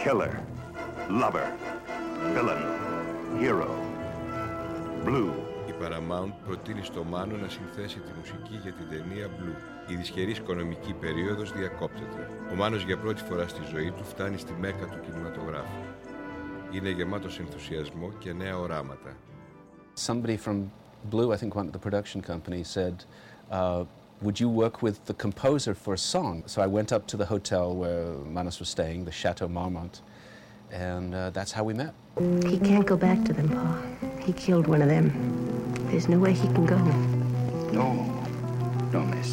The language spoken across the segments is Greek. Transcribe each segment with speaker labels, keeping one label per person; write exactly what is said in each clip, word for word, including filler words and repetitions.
Speaker 1: Killer, lover, villain, hero, blue.
Speaker 2: Η Paramount προτείνει στο Μάνο να συνθέσει τη μουσική για την ταινία Blue. Η δυσχερής οικονομική περίοδος διακόπτεται. Ο Μάνος για πρώτη φορά στη ζωή του φτάνει στη μέκα του κινηματογράφου. Είναι γεμάτος ενθουσιασμό και νέα οράματα.
Speaker 3: Somebody from Blue, I think one of the production company, said, uh, would you work with the composer for a song? So I went up to the hotel where Manos was staying, the Chateau Marmont, and uh, that's how we met.
Speaker 4: He can't go back to them, Paul. He killed one of them. There's no way he can go.
Speaker 1: No, no, miss.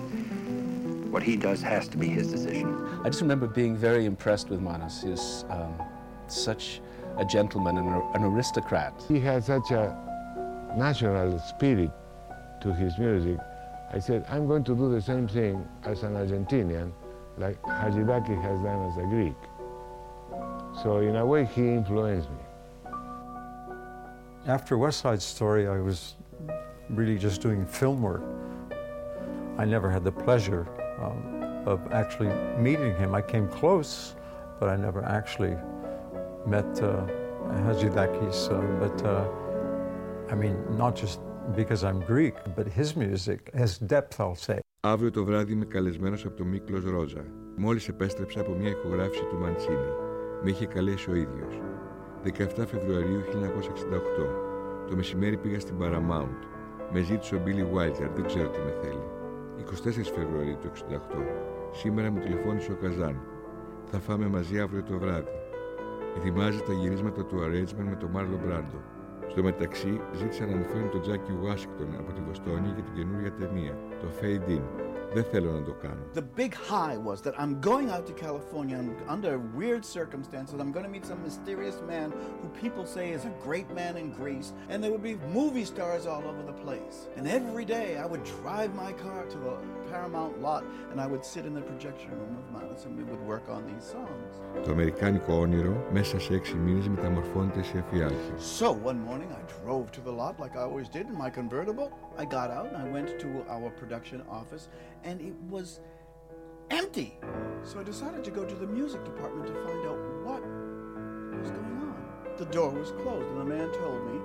Speaker 1: What he does has to be his decision.
Speaker 3: I just remember being very impressed with Manos. He was um, such a gentleman and an aristocrat.
Speaker 5: He had such a natural spirit to his music. I said, I'm going to do the same thing as an Argentinian, like Hadzidakis has done as a Greek. So in a way, he influenced me.
Speaker 6: After West Side Story, I was really just doing film work. I never had the pleasure um, of actually meeting him. I came close, but I never actually met uh, Hadzidakis. Uh, but uh, I mean, not just because I'm Greek, but his music has depth, I'll say.
Speaker 2: Αύριο το βράδυ είμαι καλεσμένος από τον Μίκλος Ρόζα. Μόλις επέστρεψα από μια ηχογράφηση του Μαντσίνη. Με είχε καλέσει ο ίδιος. δεκαεφτά Φεβρουαρίου χίλια εννιακόσια εξήντα οκτώ. Το μεσημέρι πήγα στην Paramount. Με ζήτησε ο Billy Wilder, δεν ξέρω τι με θέλει. εικοστή τέταρτη Φεβρουαρίου του εξήντα οκτώ. Σήμερα μου τηλεφώνησε ο Καζάν. Θα φάμε μαζί αύριο το βράδυ. Ετοιμάζει τα γυρίσματα του Arrangement με τον Μάρλον Μπράντο. Στο μεταξύ, ζήτησαν να μου φέρουν τον Τζάκι Ουάσιγκτον από τη Βοστόνη για την καινούργια ταινία, το Fade In. Δεν θέλω να το κάνω.
Speaker 7: The big high was that I'm going out to California and under weird circumstances. I'm going to meet some mysterious man who people say is a great man in Greece, and there would be movie stars all over the place. And every day I would drive my car to the Paramount lot and I would sit in the projection room with Manos and we would work on these songs.
Speaker 2: Το αμερικάνικο όνειρο μέσα σε έξι μήνες μεταμορφώνεται σε εφιάλτη.
Speaker 7: So one morning I drove to the lot like I always did in my convertible. I got out and I went to our production office and it was empty. So I decided to go to the music department to find out what was going on. The door was closed and the man told me,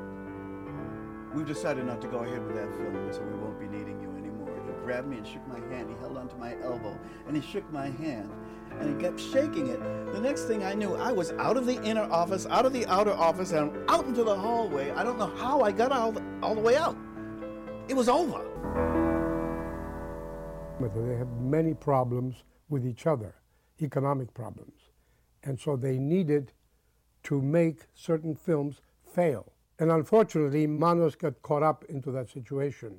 Speaker 7: we've decided not to go ahead with that film, so we won't be needing you anymore. He grabbed me and shook my hand. He held onto my elbow and he shook my hand and he kept shaking it. The next thing I knew, I was out of the inner office, out of the outer office, and out into the hallway. I don't know how I got all the, all the way out. It was over.
Speaker 8: They have many problems with each other, economic problems. And so they needed to make certain films fail. And unfortunately, Manos got caught up into that situation.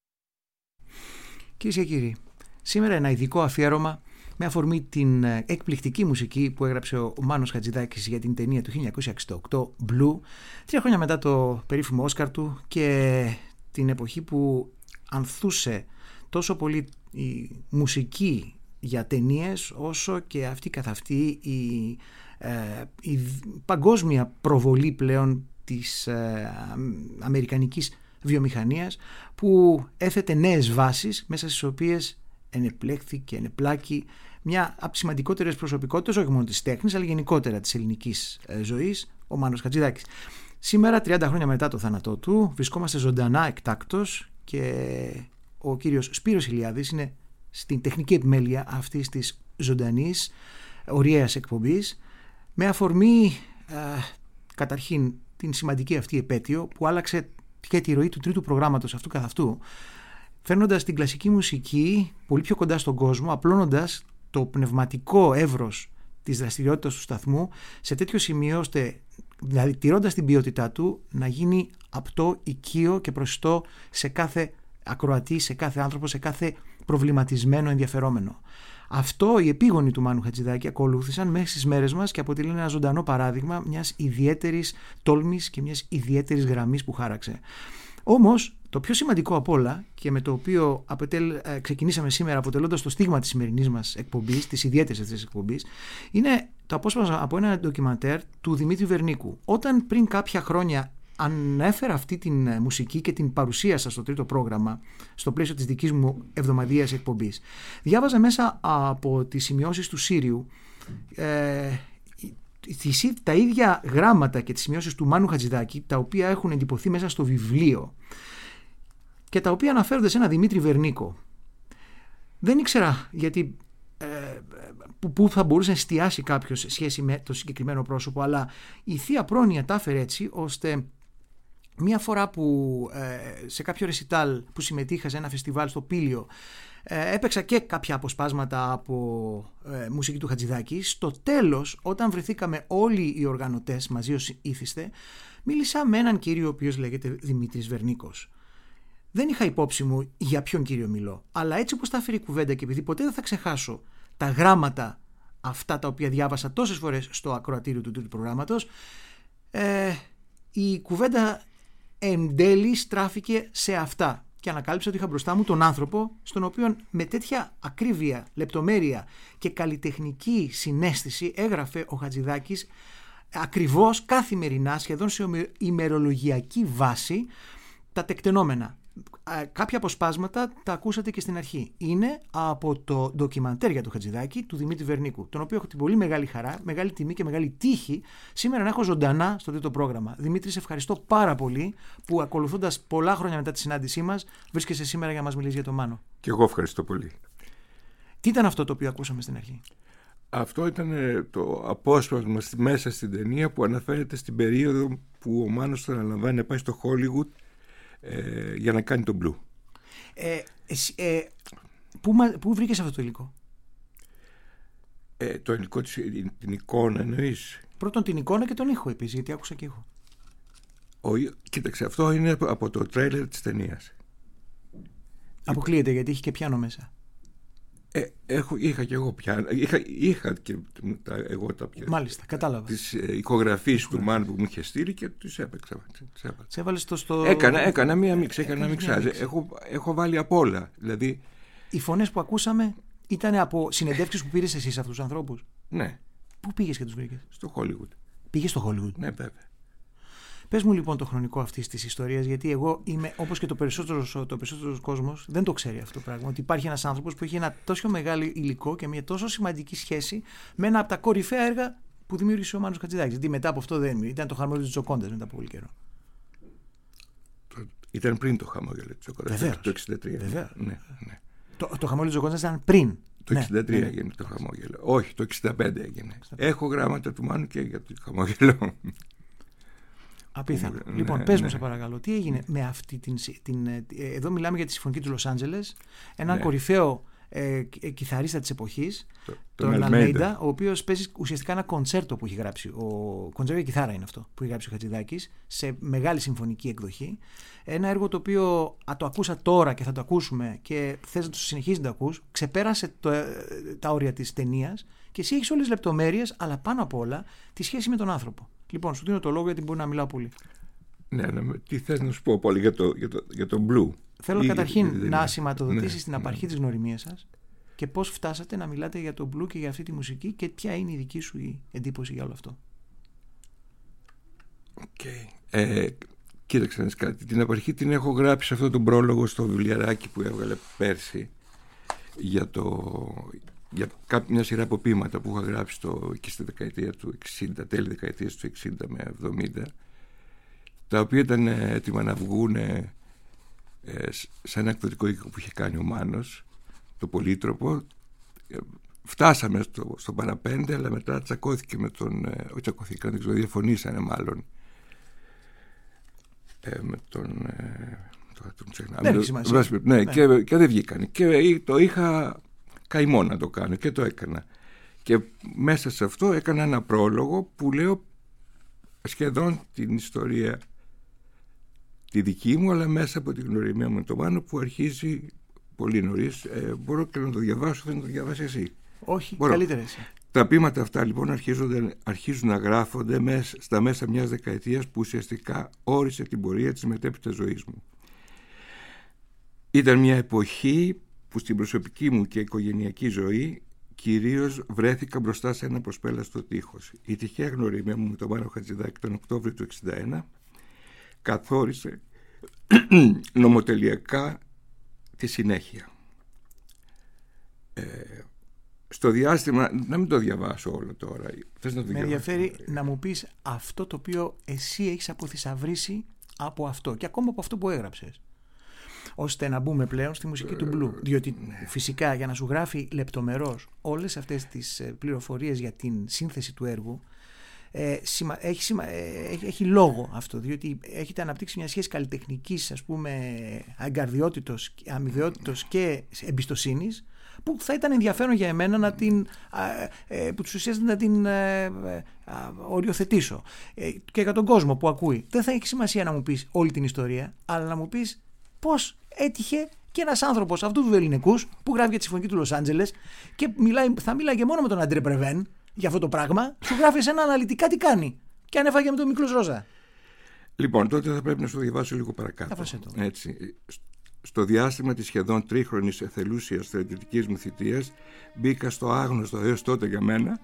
Speaker 9: Κυρίες και κύριοι, σήμερα ένα ειδικό αφιέρωμα με αφορμή την εκπληκτική μουσική που έγραψε ο Μάνος Χατζηδάκης για την ταινία του χίλια εννιακόσια εξήντα οκτώ Blue, τρία χρόνια μετά το περίφημο Όσκαρ του και την εποχή που ανθούσε τόσο πολύ η μουσική για ταινίες όσο και αυτή καθ' αυτή η, ε, η παγκόσμια προβολή πλέον της ε, αμερικανικής βιομηχανίας που έθετε νέες βάσεις μέσα στις οποίες ενεπλέχθη και ενεπλάκη μια από τις σημαντικότερες προσωπικότητες όχι μόνο της τέχνης αλλά γενικότερα της ελληνικής ε, ζωής, ο Μάνος Χατζηδάκης. Σήμερα, τριάντα χρόνια μετά το θάνατό του, βρισκόμαστε ζωντανά εκτάκτος και ο κύριος Σπύρος Ηλιάδης είναι στην τεχνική επιμέλεια αυτής της ζωντανής ωριαίας εκπομπής με αφορμή ε, καταρχήν την σημαντική αυτή επέτειο που άλλαξε και τη ροή του τρίτου προγράμματος αυτού καθ' αυτού, φέρνοντας την κλασική μουσική πολύ πιο κοντά στον κόσμο, απλώνοντας το πνευματικό εύρος της δραστηριότητας του σταθμού σε τέτοιο σημείο ώστε, δηλαδή τηρώντας την ποιότητά του, να γίνει απτό, οικείο και προσιτό σε κάθε ακροατή, σε κάθε άνθρωπο, σε κάθε προβληματισμένο ενδιαφερόμενο. Αυτό οι επίγονοι του Μάνου Χατζηδάκη ακολούθησαν μέχρι στις μέρες μας και αποτελεί ένα ζωντανό παράδειγμα μιας ιδιαίτερης τόλμης και μιας ιδιαίτερης γραμμής που χάραξε. Όμως, το πιο σημαντικό απ' όλα και με το οποίο αποτελ, ε, ξεκινήσαμε σήμερα αποτελώντας το στίγμα της σημερινής μας εκπομπής, της ιδιαίτερης αυτής της εκπομπής, είναι το απόσπασμα από ένα ντοκιμαντέρ του Δημήτρη Βερνίκου. Όταν πριν κάποια χρόνια ανέφερα αυτή την μουσική και την παρουσίασα στο τρίτο πρόγραμμα, στο πλαίσιο της δικής μου εβδομαδιαίας εκπομπής, διάβαζα μέσα από τις σημειώσεις του Σύριου ε, τα ίδια γράμματα και τις σημειώσεις του Μάνου Χατζηδάκη, τα οποία έχουν εντυπωθεί μέσα στο βιβλίο και τα οποία αναφέρονται σε ένα Δημήτρη Βερνίκο. Δεν ήξερα γιατί, ε, που, που θα μπορούσε να εστιάσει κάποιος σε σχέση με το συγκεκριμένο πρόσωπο, αλλά η θεία πρόνοια τα έφερε έτσι, ώστε μία φορά που ε, σε κάποιο ρεσιτάλ που συμμετείχα σε ένα φεστιβάλ στο Πήλιο, ε, έπαιξα και κάποια αποσπάσματα από ε, μουσική του Χατζηδάκη. Στο τέλος, όταν βρεθήκαμε όλοι οι οργανωτές μαζί ως ήθιστε, μίλησα με έναν κύριο ο οποίος λέγεται Δημήτρης Βερνίκος. Δεν είχα υπόψη μου για ποιον κύριο μιλώ, αλλά έτσι όπως τα έφερε η κουβέντα και επειδή ποτέ δεν θα ξεχάσω τα γράμματα αυτά τα οποία διάβασα τόσες φορές στο ακροατήριο του τρίτου προγράμματος, ε, η κουβέντα εν τέλει στράφηκε σε αυτά και ανακάλυψα ότι είχα μπροστά μου τον άνθρωπο στον οποίο με τέτοια ακρίβεια, λεπτομέρεια και καλλιτεχνική συναίσθηση έγραφε ο Χατζηδάκης ακριβώς καθημερινά, σχεδόν σε ημερολογιακή βάση, τα τεκτενόμενα. Κάποια αποσπάσματα τα ακούσατε και στην αρχή. Είναι από το ντοκιμαντέρ για το Χατζηδάκη του Δημήτρη Βερνίκου, τον οποίο έχω την πολύ μεγάλη χαρά, μεγάλη τιμή και μεγάλη τύχη σήμερα να έχω ζωντανά στο τρίτο πρόγραμμα. Δημήτρη, σε ευχαριστώ πάρα πολύ που ακολουθώντας πολλά χρόνια μετά τη συνάντησή μας βρίσκεσαι σήμερα για να μας μιλήσεις για τον Μάνο.
Speaker 2: Και εγώ ευχαριστώ πολύ.
Speaker 9: Τι ήταν αυτό το οποίο ακούσαμε στην αρχή?
Speaker 2: Αυτό ήταν το απόσπασμα μέσα στην ταινία που αναφέρεται στην περίοδο που ο Μάνος θα αναλαμβάνει να πάει στο Hollywood Ε, για να κάνει τον Blue.
Speaker 9: Ε, ε, πού, πού βρήκες αυτό το υλικό?
Speaker 2: Ε, το υλικό, την εικόνα εννοείς?
Speaker 9: Πρώτον την εικόνα και τον ήχο επίσης, γιατί άκουσα και ήχο.
Speaker 2: Ο, κοίταξε, αυτό είναι από, από το τρέιλερ της ταινίας.
Speaker 9: Αποκλείεται γιατί έχει και πιάνο μέσα.
Speaker 2: Ε, έχω, είχα και εγώ πιάνο. Είχα, είχα και τα, εγώ τα πιάνο.
Speaker 9: Μάλιστα, κατάλαβα.
Speaker 2: Τις ε, ηχογραφίες του Μάνου που μου είχε στείλει και τις έπαιξα.
Speaker 9: Σε έβαλες το στο...
Speaker 2: Έκανα, έκανα μία μίξη, έκανα μίξάζ. Έχω, έχω βάλει απ' όλα. Δηλαδή...
Speaker 9: Οι φωνές που ακούσαμε ήταν από συνεντεύξεις που πήρες εσύ σε αυτούς τους ανθρώπους?
Speaker 2: Ναι.
Speaker 9: Πού πήγες και τους βρήκες?
Speaker 2: Στο Hollywood.
Speaker 9: Πήγες στο Hollywood?
Speaker 2: Ναι, βέβαια.
Speaker 9: Πες μου λοιπόν το χρονικό αυτής της ιστορίας, γιατί εγώ είμαι, όπως και το περισσότερο, το περισσότερο κόσμος, δεν το ξέρει αυτό το πράγμα. Ότι υπάρχει ένας άνθρωπος που έχει ένα τόσο μεγάλο υλικό και μια τόσο σημαντική σχέση με ένα από τα κορυφαία έργα που δημιούργησε ο Μάνος Χατζηδάκης. Γιατί μετά από αυτό δεν ήταν το Χαμόγελο της Τζοκόντας μετά από πολύ καιρό.
Speaker 2: Το, ήταν πριν το Χαμόγελο της Τζοκόντας.
Speaker 9: Βεβαίως.
Speaker 2: Το εξήντα τρία.
Speaker 9: Βεβαίως.
Speaker 2: Ναι, ναι.
Speaker 9: Το, το Χαμόγελο της Τζοκόντας ήταν πριν.
Speaker 2: Το
Speaker 9: ναι,
Speaker 2: εξήντα τρία
Speaker 9: ναι,
Speaker 2: έγινε το Χαμόγελο. Όχι, το εξήντα πέντε έγινε. εξήντα πέντε. Έχω γράμματα του Μάνου και για το Χαμόγελο.
Speaker 9: Απίθανο.
Speaker 2: Ναι,
Speaker 9: λοιπόν,
Speaker 2: ναι,
Speaker 9: πες μου
Speaker 2: ναι.
Speaker 9: σε παρακαλώ, τι έγινε με αυτή την, την... Εδώ μιλάμε για τη Συμφωνική του Λος Άντζελες, έναν
Speaker 2: ναι.
Speaker 9: κορυφαίο ε, κιθαρίστα της εποχής,
Speaker 2: το,
Speaker 9: τον
Speaker 2: τον
Speaker 9: Αλμέιντα, ο οποίος παίζει ουσιαστικά ένα κοντσέρτο που έχει γράψει. Ο κοντσέρτο για κιθάρα είναι αυτό που έχει γράψει ο Χατζηδάκης σε μεγάλη συμφωνική εκδοχή. Ένα έργο το οποίο α, το ακούσα τώρα και θα το ακούσουμε και θες να το συνεχίσεις να το ακούς, ξεπέρασε το, τα όρια της ταινίας και εσύ έχεις όλες τις λεπτομέρειες, αλλά πάνω απ' όλα τη σχέση με τον άνθρωπο. Λοιπόν, σου δίνω το λόγο γιατί μπορεί να μιλάω πολύ.
Speaker 2: Ναι, ναι, τι θες να σου πω πολύ για το, για το, για το Blue?
Speaker 9: Θέλω
Speaker 2: Ή,
Speaker 9: καταρχήν
Speaker 2: ή,
Speaker 9: να
Speaker 2: ναι,
Speaker 9: σηματοδοτήσεις
Speaker 2: ναι,
Speaker 9: την
Speaker 2: ναι.
Speaker 9: απαρχή της γνωριμίας σας και πώς φτάσατε να μιλάτε για το Blue και για αυτή τη μουσική και ποια είναι η δική σου η εντύπωση για όλο αυτό.
Speaker 2: Okay. Ε, κοίταξε να δεις κάτι. Την απαρχή την έχω γράψει σε αυτό τον πρόλογο στο βιβλιαράκι που έβγαλε πέρσι για, το, για μια σειρά από ποίηματα που είχα γράψει το, και στη δεκαετία του εξήντα, τέλη δεκαετίας του εξήντα με εβδομήντα, τα οποία ήταν έτοιμα να βγουν ε, σε ένα εκδοτικό οίκο που είχε κάνει ο Μάνος, το Πολύτροπο. Φτάσαμε στο, στο παραπέντε, αλλά μετά τσακώθηκε με τον... Ε, όχι τσακώθηκαν, δεν ξέρω, διαφωνήσανε μάλλον ε, με τον... Ε, τώρα τον ξεχνάμε.
Speaker 9: Δεν έχει σημασία.
Speaker 2: Ναι, ναι. Και, και δεν βγήκαν. Και το είχα καημό να το κάνω και το έκανα. Και μέσα σε αυτό έκανα ένα πρόλογο που λέω σχεδόν την ιστορία τη δική μου, αλλά μέσα από την γνωριμία μου με τον Μάνο που αρχίζει πολύ νωρίς. Ε, μπορώ και να το διαβάσω, δεν το διαβάσει εσύ?
Speaker 9: Όχι,
Speaker 2: μπορώ.
Speaker 9: Καλύτερα εσύ.
Speaker 2: Τα ποίηματα αυτά λοιπόν αρχίζουν να γράφονται μέσα, στα μέσα μιας δεκαετίας που ουσιαστικά όρισε την πορεία της μετέπειτα ζωής μου. Ήταν μια εποχή που στην προσωπική μου και οικογενειακή ζωή κυρίως βρέθηκα μπροστά σε ένα προσπέλαστο τείχος. Η τυχαία γνωριμία μου με τον Μάνο Χατζηδάκη τον Οκτώβριο του εξήντα ένα καθόρισε νομοτελειακά τη συνέχεια. Ε, στο διάστημα, να μην το διαβάσω όλο τώρα. Θες να το
Speaker 9: Με
Speaker 2: διαβάσω?
Speaker 9: ενδιαφέρει να μου πεις αυτό το οποίο εσύ έχεις αποθυσαυρίσει από αυτό και ακόμα από αυτό που έγραψες, ώστε να μπούμε πλέον στη μουσική του Blue. Διότι φυσικά για να σου γράφει λεπτομερώς όλες αυτές τις πληροφορίες για την σύνθεση του έργου, ε, σημα, έχει, σημα, ε, έχει, έχει λόγο αυτό, διότι έχετε αναπτύξει μια σχέση καλλιτεχνικής, ας πούμε, αγκαρδιότητος, αμοιβαιότητος και εμπιστοσύνης, που θα ήταν ενδιαφέρον για εμένα να την, ε, που τους ουσιαστικά να την ε, ε, οριοθετήσω. Ε, και για τον κόσμο που ακούει. Δεν θα έχει σημασία να μου πεις όλη την ιστορία, αλλά να μου πεις πώς έτυχε και ένας άνθρωπος αυτού του ελληνικούς που γράφει για τη συμφωνική του Λος Άντζελες και μιλάει, θα μιλάει και μόνο με τον Αντρέ Πρεβέν για αυτό το πράγμα, σου γράφει εσένα αναλυτικά τι κάνει και αν έφαγε με τον Μίκλος Ρόζα.
Speaker 2: Λοιπόν, τότε θα πρέπει να σου το διαβάσω λίγο παρακάτω. Έτσι. Στο διάστημα της σχεδόν τρίχρονης εθελούσιας στρατιωτικής μου θητείας μπήκα στο άγνωστο έως τότε για μένα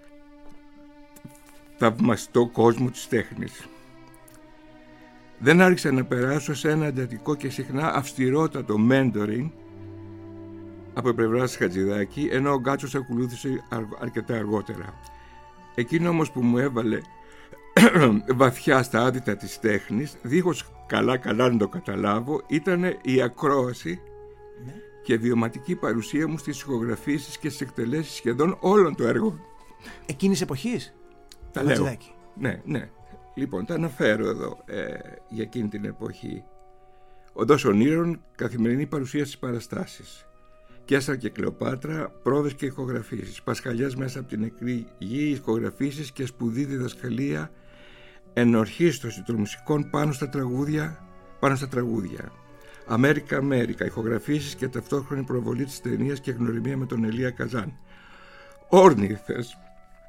Speaker 2: θαυμαστό κόσμο της τέχνης. Δεν άρχισα να περάσω σε ένα εντατικό και συχνά αυστηρότατο mentoring από πλευράς Χατζηδάκη, ενώ ο Γκάτσος ακολούθησε αρκετά αργότερα. Εκείνο όμως που μου έβαλε βαθιά στα άδυτα της τέχνης, δίχως καλά καλά να το καταλάβω, ήταν η ακρόαση ναι. και βιωματική παρουσία μου στις ηχογραφήσεις και στις εκτελέσεις σχεδόν όλων των έργων.
Speaker 9: Εκείνης εποχής?
Speaker 2: Τα λέω. Ναι, ναι. Λοιπόν, τα αναφέρω εδώ ε, για εκείνη την εποχή. Οδός Ονείρων, καθημερινή παρουσία στις παραστάσεις. Κέσσαρα και Κλεοπάτρα, πρόβες και ηχογραφήσεις. Πασχαλιάς μέσα από την νεκρή γη, ηχογραφήσεις και σπουδή διδασκαλία, ενορχίστρωση των μουσικών πάνω στα τραγούδια, πάνω στα τραγούδια. Αμέρικα Αμέρικα, ηχογραφήσεις και ταυτόχρονη προβολή της ταινίας και γνωριμία με τον Ελία Καζάν. Όρνηθες,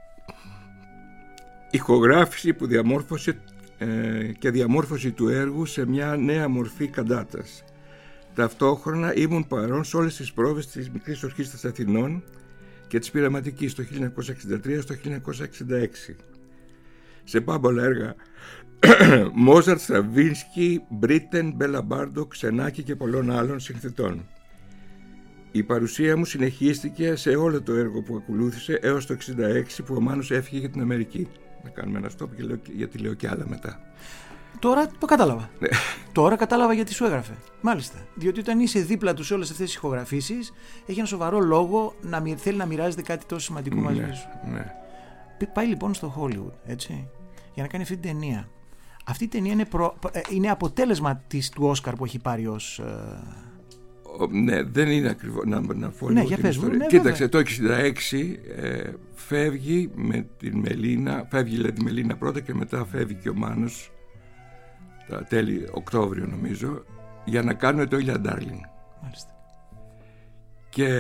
Speaker 2: ηχογράφηση που διαμόρφωσε ε, και διαμόρφωση του έργου σε μια νέα μορφή καντάτας. Ταυτόχρονα ήμουν παρόν σε όλες τις πρόβες της Μικρής Ορχήστρας Αθηνών και της Πειραματικής το χίλια εννιακόσια εξήντα τρία στο χίλια εννιακόσια εξήντα έξι. Σε πάμπολα έργα Μόζαρτ, Στραβίνσκι, Μπρίτεν, Μπέλα Μπάρντοκ, Ξενάκη και πολλών άλλων συνθετών. Η παρουσία μου συνεχίστηκε σε όλο το έργο που ακολούθησε έως το εξήντα έξι που ο Μάνος έφυγε για την Αμερική. Να κάνουμε ένα στόπ γιατί λέω και άλλα μετά.
Speaker 9: Τώρα το κατάλαβα. Τώρα κατάλαβα γιατί σου έγραφε. Μάλιστα. Διότι όταν είσαι δίπλα του σε όλες αυτές τις ηχογραφήσεις, έχει ένα σοβαρό λόγο να μοι... θέλει να μοιράζεται κάτι τόσο σημαντικό
Speaker 2: ναι,
Speaker 9: μαζί σου.
Speaker 2: Ναι.
Speaker 9: Πάει λοιπόν στο Hollywood, έτσι, για να κάνει αυτή την ταινία. Αυτή η ταινία είναι, προ... είναι αποτέλεσμα της, του Όσκαρ που έχει πάρει ως.
Speaker 2: Ναι, δεν είναι ακριβώς. Να, να πω
Speaker 9: ναι,
Speaker 2: λίγο την ιστορία. Ναι, Κοίταξε, βέβαια. Το εξήντα έξι ε, φεύγει με την Μελίνα, φεύγει δηλαδή τη Μελίνα πρώτα και μετά φεύγει και ο Μάνος τα τέλη Οκτώβριο νομίζω, για να κάνουμε το Ήλια Ντάρλινγκ.
Speaker 9: Μάλιστα.
Speaker 2: Και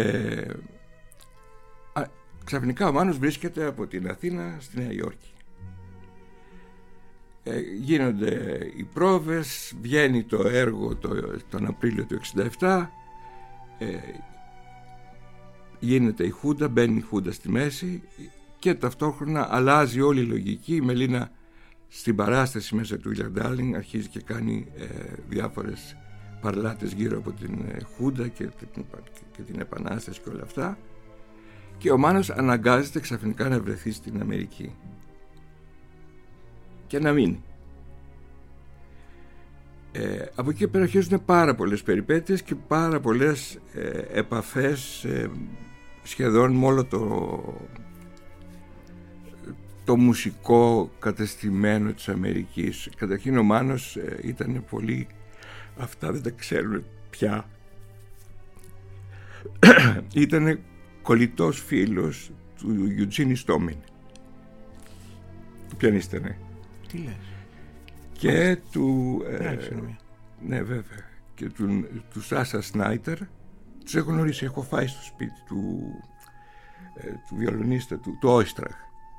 Speaker 2: α, ξαφνικά ο Μάνος βρίσκεται από την Αθήνα στη Νέα Υόρκη. Ε, γίνονται οι πρόβες, βγαίνει το έργο το, τον Απρίλιο του εξήντα επτά, ε, γίνεται η Χούντα, μπαίνει η Χούντα στη μέση και ταυτόχρονα αλλάζει όλη η λογική. Η Μελίνα στην παράσταση μέσα του Ήλια Ντάρλινγκ αρχίζει και κάνει ε, διάφορες παρλάτες γύρω από την ε, Χούντα και, και, και την Επανάσταση και όλα αυτά, και ο Μάνος αναγκάζεται ξαφνικά να βρεθεί στην Αμερική και να μείνει. Ε, από εκεί πέρα αρχίζουν πάρα πολλές περιπέτειες και πάρα πολλές ε, επαφές ε, σχεδόν με όλο το το μουσικό κατεστημένο της Αμερικής. Καταρχήν ο Μάνος ε, ήταν πολύ, αυτά δεν τα ξέρουν πια, ήταν κολλητός φίλος του Eugene Istomin, του πιανίστα, ναι.
Speaker 9: Τι λες?
Speaker 2: Και του
Speaker 9: ε,
Speaker 2: ναι βέβαια και του, του Σάσα Σνάιτερ. Τους έχω γνωρίσει, έχω φάει στο σπίτι του ε, του βιολονίστα του, του Όιστραχ.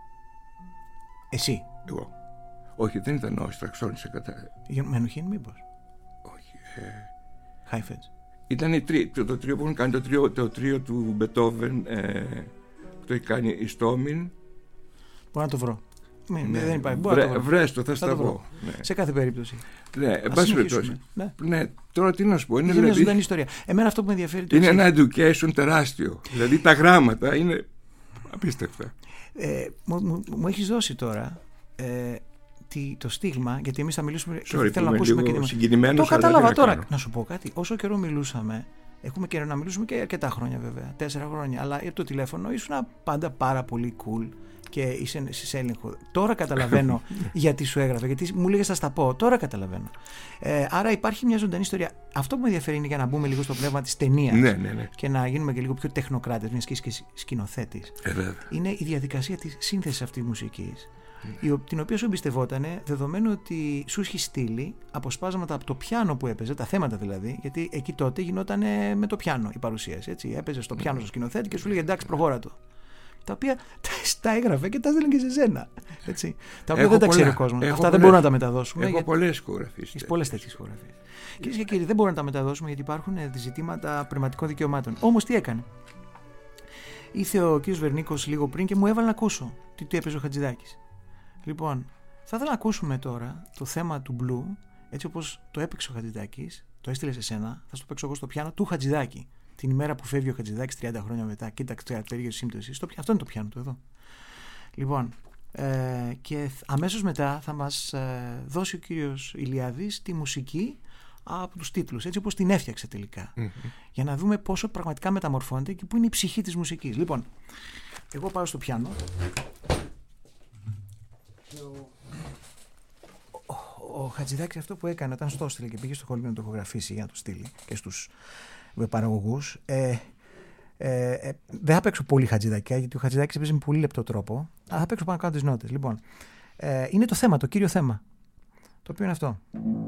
Speaker 9: Εσύ?
Speaker 2: Εγώ. Όχι, δεν ήταν Όιστραχ, ξόνισε κατά.
Speaker 9: Μενοχήν μήπως?
Speaker 2: Όχι. Ε...
Speaker 9: Χάιφετς.
Speaker 2: Ήταν η τρί, το, το τρίο που έχουν κάνει, το τρίο, το τρίο του Μπετόβεν, ε, που το έχει κάνει η Στόμιν.
Speaker 9: Μπορώ να το βρω. Μην, ναι. Δεν υπάρχει.
Speaker 2: Βρε, βρες το, θα στα πω.
Speaker 9: Ναι. Σε κάθε περίπτωση.
Speaker 2: Ναι, εν πάση περιπτώσει.
Speaker 9: Ναι.
Speaker 2: Ναι, τώρα τι να σου πω. Είναι,
Speaker 9: είναι
Speaker 2: δηλαδή,
Speaker 9: μια ζωντανή ιστορία. Εμένα αυτό που με ενδιαφέρει.
Speaker 2: Είναι ένα education τεράστιο. Δηλαδή τα γράμματα είναι απίστευτα.
Speaker 9: Ε, μου, μου, μου έχει δώσει τώρα ε, τι, το στίγμα, γιατί εμείς θα μιλήσουμε.
Speaker 2: Sorry,
Speaker 9: θέλω να ακούσουμε και
Speaker 2: τη...
Speaker 9: Το κατάλαβα τώρα. Να, να σου πω κάτι. Όσο καιρό μιλούσαμε. Έχουμε καιρό να μιλήσουμε και αρκετά χρόνια βέβαια. Τέσσερα χρόνια. Αλλά το τηλέφωνο ήσουν πάντα πάρα πολύ cool και είσαι σε έλεγχο. Τώρα καταλαβαίνω γιατί σου έγραφε, γιατί μου λέγες θα στα πω. Τώρα καταλαβαίνω. Ε, άρα υπάρχει μια ζωντανή ιστορία. Αυτό που με ενδιαφέρει είναι για να μπούμε λίγο στο πνεύμα της ταινίας
Speaker 2: ναι, ναι, ναι.
Speaker 9: και να γίνουμε και λίγο πιο τεχνοκράτες, μιας και σκηνοθέτης.
Speaker 2: Ε,
Speaker 9: είναι η διαδικασία της σύνθεσης αυτής της μουσικής. Mm. Την οποία σου εμπιστευόταν, δεδομένου ότι σου έχει στείλει αποσπάσματα από το πιάνο που έπαιζε, τα θέματα δηλαδή, γιατί εκεί τότε γινόταν με το πιάνο η παρουσίαση. Έτσι. Έπαιζε στο πιάνο στο σκηνοθέτη και σου λέγε εντάξει, προχώρα το. Τα οποία τα, τα έγραφε και τα έστειλε και σε σένα. Έτσι. Τα οποία έχω δεν πολλά, τα ξέρει ο κόσμος. Αυτά πολλές, δεν μπορούμε να τα μεταδώσουμε.
Speaker 2: Έχω πολλές ηχογραφίες.
Speaker 9: Έχει πολλές τέτοιες ηχογραφίες. Κυρίες και κύριοι, δεν μπορούμε να τα μεταδώσουμε γιατί υπάρχουν ζητήματα πνευματικών δικαιωμάτων. Όμως τι έκανε. Ήρθε ο κ. Βερνίκος λίγο πριν και μου έβαλε να ακούσω τι, τι έπαιζε ο Χατζηδάκης. Λοιπόν, θα ήθελα να ακούσουμε τώρα το θέμα του Blue, έτσι όπως το έπαιξε ο Χατζηδάκης, το έστειλε σε σένα, θα στο παίξω εγώ στο πιάνο του Χατζηδάκη. Την ημέρα που φεύγει ο Χατζηδάκης τριάντα χρόνια μετά, κοίταξε περίεργη σύμπτωση. Αυτό είναι το πιάνο του εδώ. Λοιπόν, ε, και αμέσως μετά θα μας ε, δώσει ο κύριος Ηλιάδης τη μουσική από τους τίτλους, έτσι όπως την έφτιαξε τελικά. Mm-hmm. Για να δούμε πόσο πραγματικά μεταμορφώνεται και πού είναι η ψυχή της μουσικής. Λοιπόν, εγώ πάω στο πιάνο. Ο, ο, ο Χατζηδάκης αυτό που έκανε όταν στο έστειλε και πήγε στο χωριό να το ηχογραφήσει για να το στείλει και στους παραγωγούς, ε, ε, ε, δεν θα παίξω πολύ Χατζηδάκια γιατί ο Χατζηδάκης έπαιζε με πολύ λεπτό τρόπο, αλλά θα παίξω πάνω κάτω τις νότες. Λοιπόν, ε, είναι το θέμα, το κύριο θέμα, το οποίο είναι αυτό.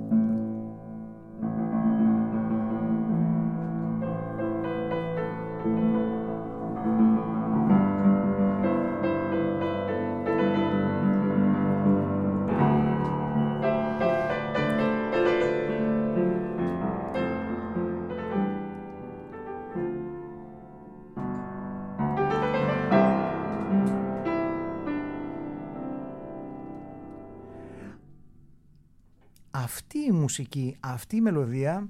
Speaker 9: Αυτή η μουσική, αυτή η μελωδία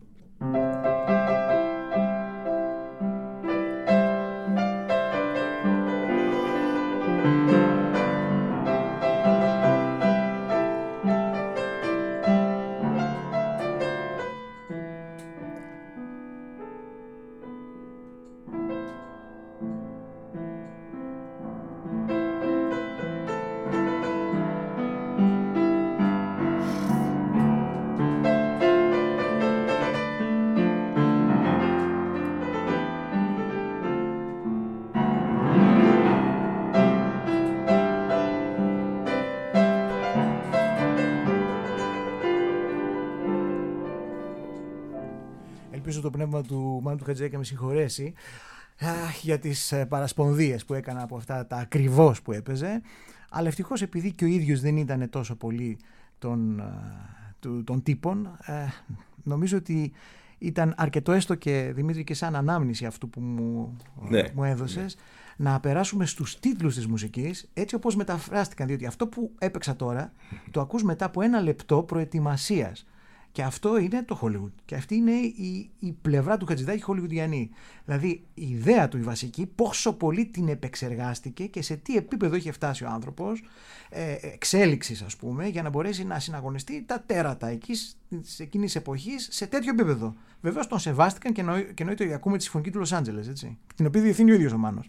Speaker 9: το πνεύμα του Μάνου του Χατζηδάκη να με συγχωρέσει για τις παρασπονδίες που έκανα από αυτά τα ακριβώς που έπαιζε, αλλά ευτυχώς επειδή και ο ίδιος δεν ήταν τόσο πολύ των, των τύπων, νομίζω ότι ήταν αρκετό έστω και Δημήτρη και σαν ανάμνηση αυτού που μου, ναι, μου έδωσες, ναι, να περάσουμε στους τίτλους της μουσικής έτσι όπως μεταφράστηκαν, διότι αυτό που έπαιξα τώρα το ακούς μετά από ένα λεπτό προετοιμασίας. Και αυτό είναι το Hollywood. Και αυτή είναι η, η πλευρά του Χατζηδάκη χολιγουδιανή. Δηλαδή η ιδέα του η βασική, πόσο πολύ την επεξεργάστηκε και σε τι επίπεδο είχε φτάσει ο άνθρωπος, ε, εξέλιξης ας πούμε, για να μπορέσει να συναγωνιστεί τα τέρατα εκείνης της εποχής σε τέτοιο επίπεδο. Βεβαίως τον σεβάστηκαν και, εννοεί, και εννοείται ότι ακούμε τη συμφωνική του Λος Άντζελες, έτσι, την οποία διευθύνει ο ίδιος ο Μάνος.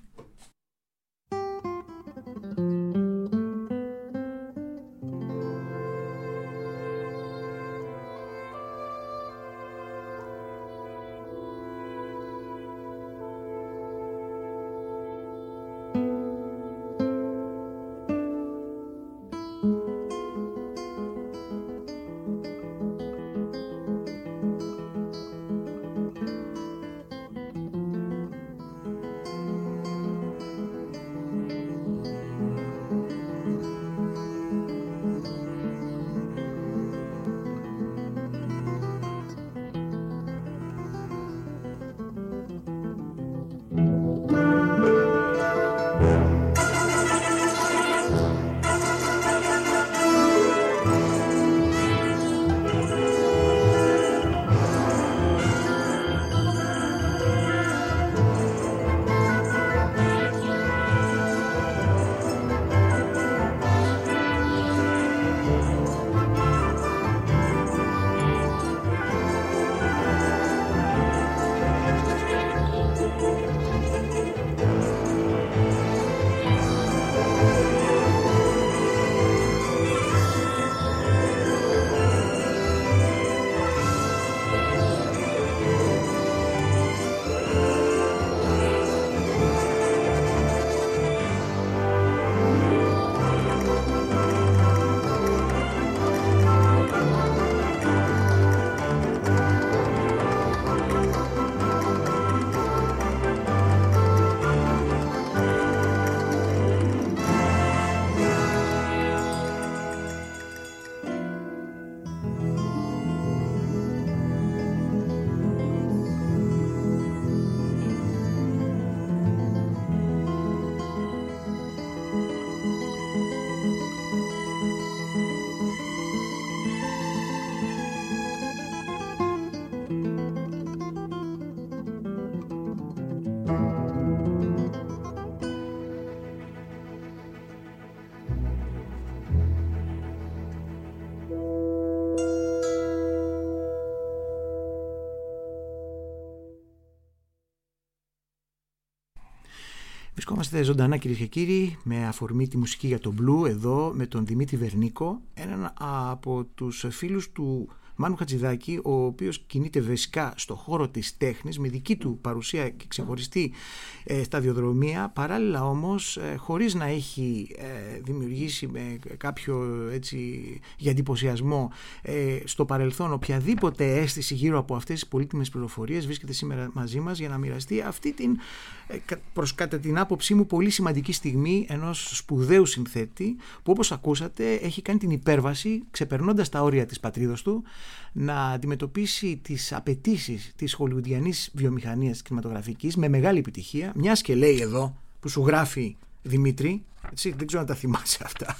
Speaker 9: Βρισκόμαστε ζωντανά, κυρίες και κύριοι, με αφορμή τη μουσική για τον Blue, εδώ με τον Δημήτρη Βερνίκο, έναν από τους φίλους του Μάνου Χατζηδάκη, ο οποίος κινείται βασικά στο χώρο της τέχνης, με δική του παρουσία και ξεχωριστή ε, σταδιοδρομία, παράλληλα όμως ε, χωρίς να έχει ε, δημιουργήσει με κάποιο έτσι για εντυπωσιασμό ε, στο παρελθόν οποιαδήποτε αίσθηση γύρω από αυτές τις πολύτιμες πληροφορίες, βρίσκεται σήμερα μαζί μας για να μοιραστεί αυτή την, ε, προς κατά την άποψή μου, πολύ σημαντική στιγμή ενός σπουδαίου συνθέτη που, όπως ακούσατε, έχει κάνει την υπέρβαση, ξεπερνώντας τα όρια της πατρίδος του, να αντιμετωπίσει τις απαιτήσεις της χολιουντιανής βιομηχανίας κινηματογραφικής με μεγάλη επιτυχία, μιας και λέει εδώ που σου γράφει Δημήτρη, έτσι, δεν ξέρω αν τα θυμάσαι αυτά.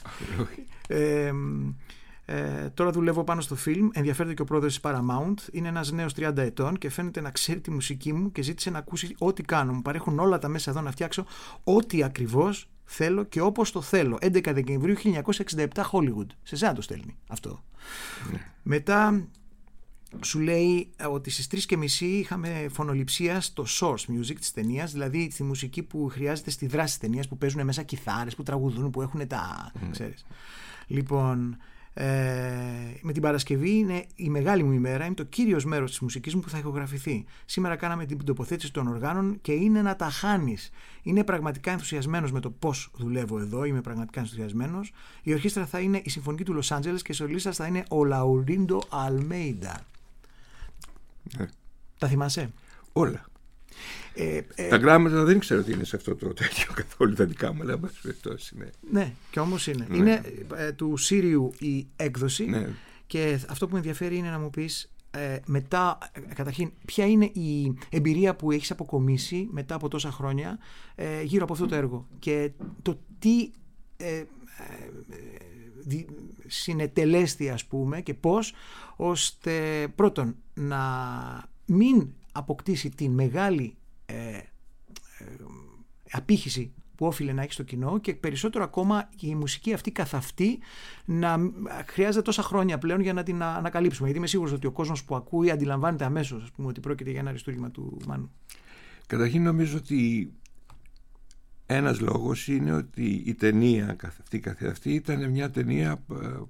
Speaker 9: ε, ε, τώρα δουλεύω πάνω στο φιλμ, ενδιαφέρεται και ο πρόεδρος της Paramount, είναι ένας νέος τριάντα ετών και φαίνεται να ξέρει τη μουσική μου και ζήτησε να ακούσει ό,τι κάνω. Μου παρέχουν όλα τα μέσα εδώ να φτιάξω ό,τι ακριβώς θέλω και όπως το θέλω. έντεκα Δεκεμβρίου χίλια εννιακόσια εξήντα επτά, Hollywood. Σε εσένα το στέλνει αυτό. Mm. Μετά σου λέει ότι στις τρεις και μισή είχαμε φωνοληψία στο source music της ταινίας, δηλαδή τη μουσική που χρειάζεται στη δράση της ταινίας, που παίζουν μέσα κιθάρες, που τραγουδούν, που έχουν τα... Mm. ξέρεις. Λοιπόν, ε, με την Παρασκευή είναι η μεγάλη μου ημέρα, είναι το κύριος μέρος της μουσικής μου που θα ηχογραφηθεί. Σήμερα κάναμε την τοποθέτηση των οργάνων και είναι να τα χάνεις. Είναι πραγματικά ενθουσιασμένος με το πώς δουλεύω εδώ, είμαι πραγματικά ενθουσιασμένος. Η ορχήστρα θα είναι η Συμφωνική του Λος Άντζελες και σολίστας θα είναι ο Λαουρίντο Αλμέιντα.
Speaker 2: Ναι.
Speaker 9: Τα θυμάσαι?
Speaker 2: Όλα.
Speaker 9: Ε, ε,
Speaker 2: τα γράμματα δεν ξέρω τι είναι σε αυτό το τέτοιο καθόλου τα δικά μου, αλλά είναι.
Speaker 9: Ναι, και όμως είναι.
Speaker 2: Ναι.
Speaker 9: Είναι ε, του Σύριου η έκδοση,
Speaker 2: ναι.
Speaker 9: Και αυτό που με ενδιαφέρει είναι να μου πεις ε, μετά, ε, καταρχήν, ποια είναι η εμπειρία που έχεις αποκομίσει μετά από τόσα χρόνια ε, γύρω από αυτό το έργο και το τι ε, ε, δι, συνετελέστη, ας πούμε, και πώς, ώστε πρώτον να μην αποκτήσει την μεγάλη ε, ε, απήχηση που όφιλε να έχει στο κοινό και περισσότερο ακόμα η μουσική αυτή καθ' αυτή να χρειάζεται τόσα χρόνια πλέον για να την ανακαλύψουμε. Γιατί είμαι σίγουρος ότι ο κόσμος που ακούει αντιλαμβάνεται αμέσως, ας πούμε, ότι πρόκειται για ένα αριστούργημα του Μάνου.
Speaker 2: Καταρχήν νομίζω ότι ένας λόγος είναι ότι η ταινία αυτή καθ' αυτή ήταν μια ταινία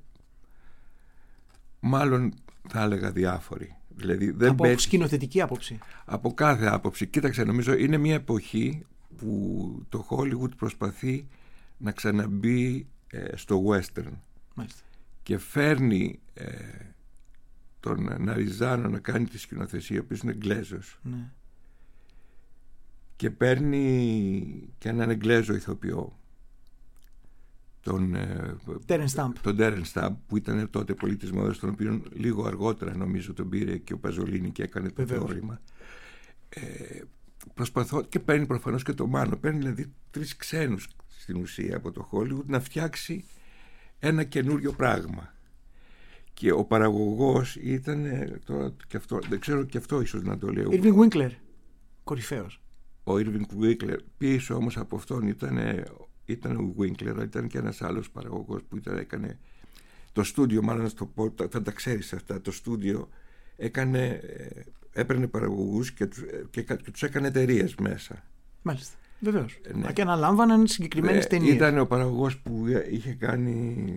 Speaker 2: μάλλον θα έλεγα διάφορη. Δηλαδή, δεν
Speaker 9: από
Speaker 2: πέτυχε...
Speaker 9: σκηνοθετική άποψη.
Speaker 2: Από κάθε άποψη. Κοίταξε, νομίζω είναι μια εποχή που το Hollywood προσπαθεί να ξαναμπεί ε, στο western.
Speaker 9: Μάλιστα.
Speaker 2: Και φέρνει ε, τον Ναριζάνο να κάνει τη σκηνοθεσία, ο οποίος είναι Εγγλέζος.
Speaker 9: Ναι.
Speaker 2: Και παίρνει και έναν Εγγλέζο ηθοποιό, τον
Speaker 9: Terence Stamp.
Speaker 2: τον Terence Stamp, που ήταν τότε πολύ της μόδας, τον οποίο λίγο αργότερα νομίζω τον πήρε και ο Παζολίνη και έκανε το θεώρημα. Ε, προσπαθώ, και παίρνει προφανώς και το Μάνο, παίρνει δηλαδή τρεις ξένους στην ουσία από το Hollywood να φτιάξει ένα καινούριο πράγμα. Και ο παραγωγός ήταν τώρα, και αυτό, δεν ξέρω, και αυτό ίσως να το λέω,
Speaker 9: Irving Winkler, κορυφαίος.
Speaker 2: Ο Irving Winkler. Πίσω όμως από αυτόν ήταν, ήταν ο Winkler, ήταν και ένας άλλος παραγωγός που ήταν, έκανε το στούντιο, μάλλον στο πω, θα τα ξέρεις αυτά, το στούντιο έκανε, έπαιρνε παραγωγούς και τους, και, και τους έκανε εταιρείες μέσα.
Speaker 9: Μάλιστα, βεβαίως.
Speaker 2: Ναι.
Speaker 9: Και αναλάμβαναν συγκεκριμένες
Speaker 2: ε,
Speaker 9: ταινίες.
Speaker 2: Ήταν ο παραγωγός που είχε κάνει,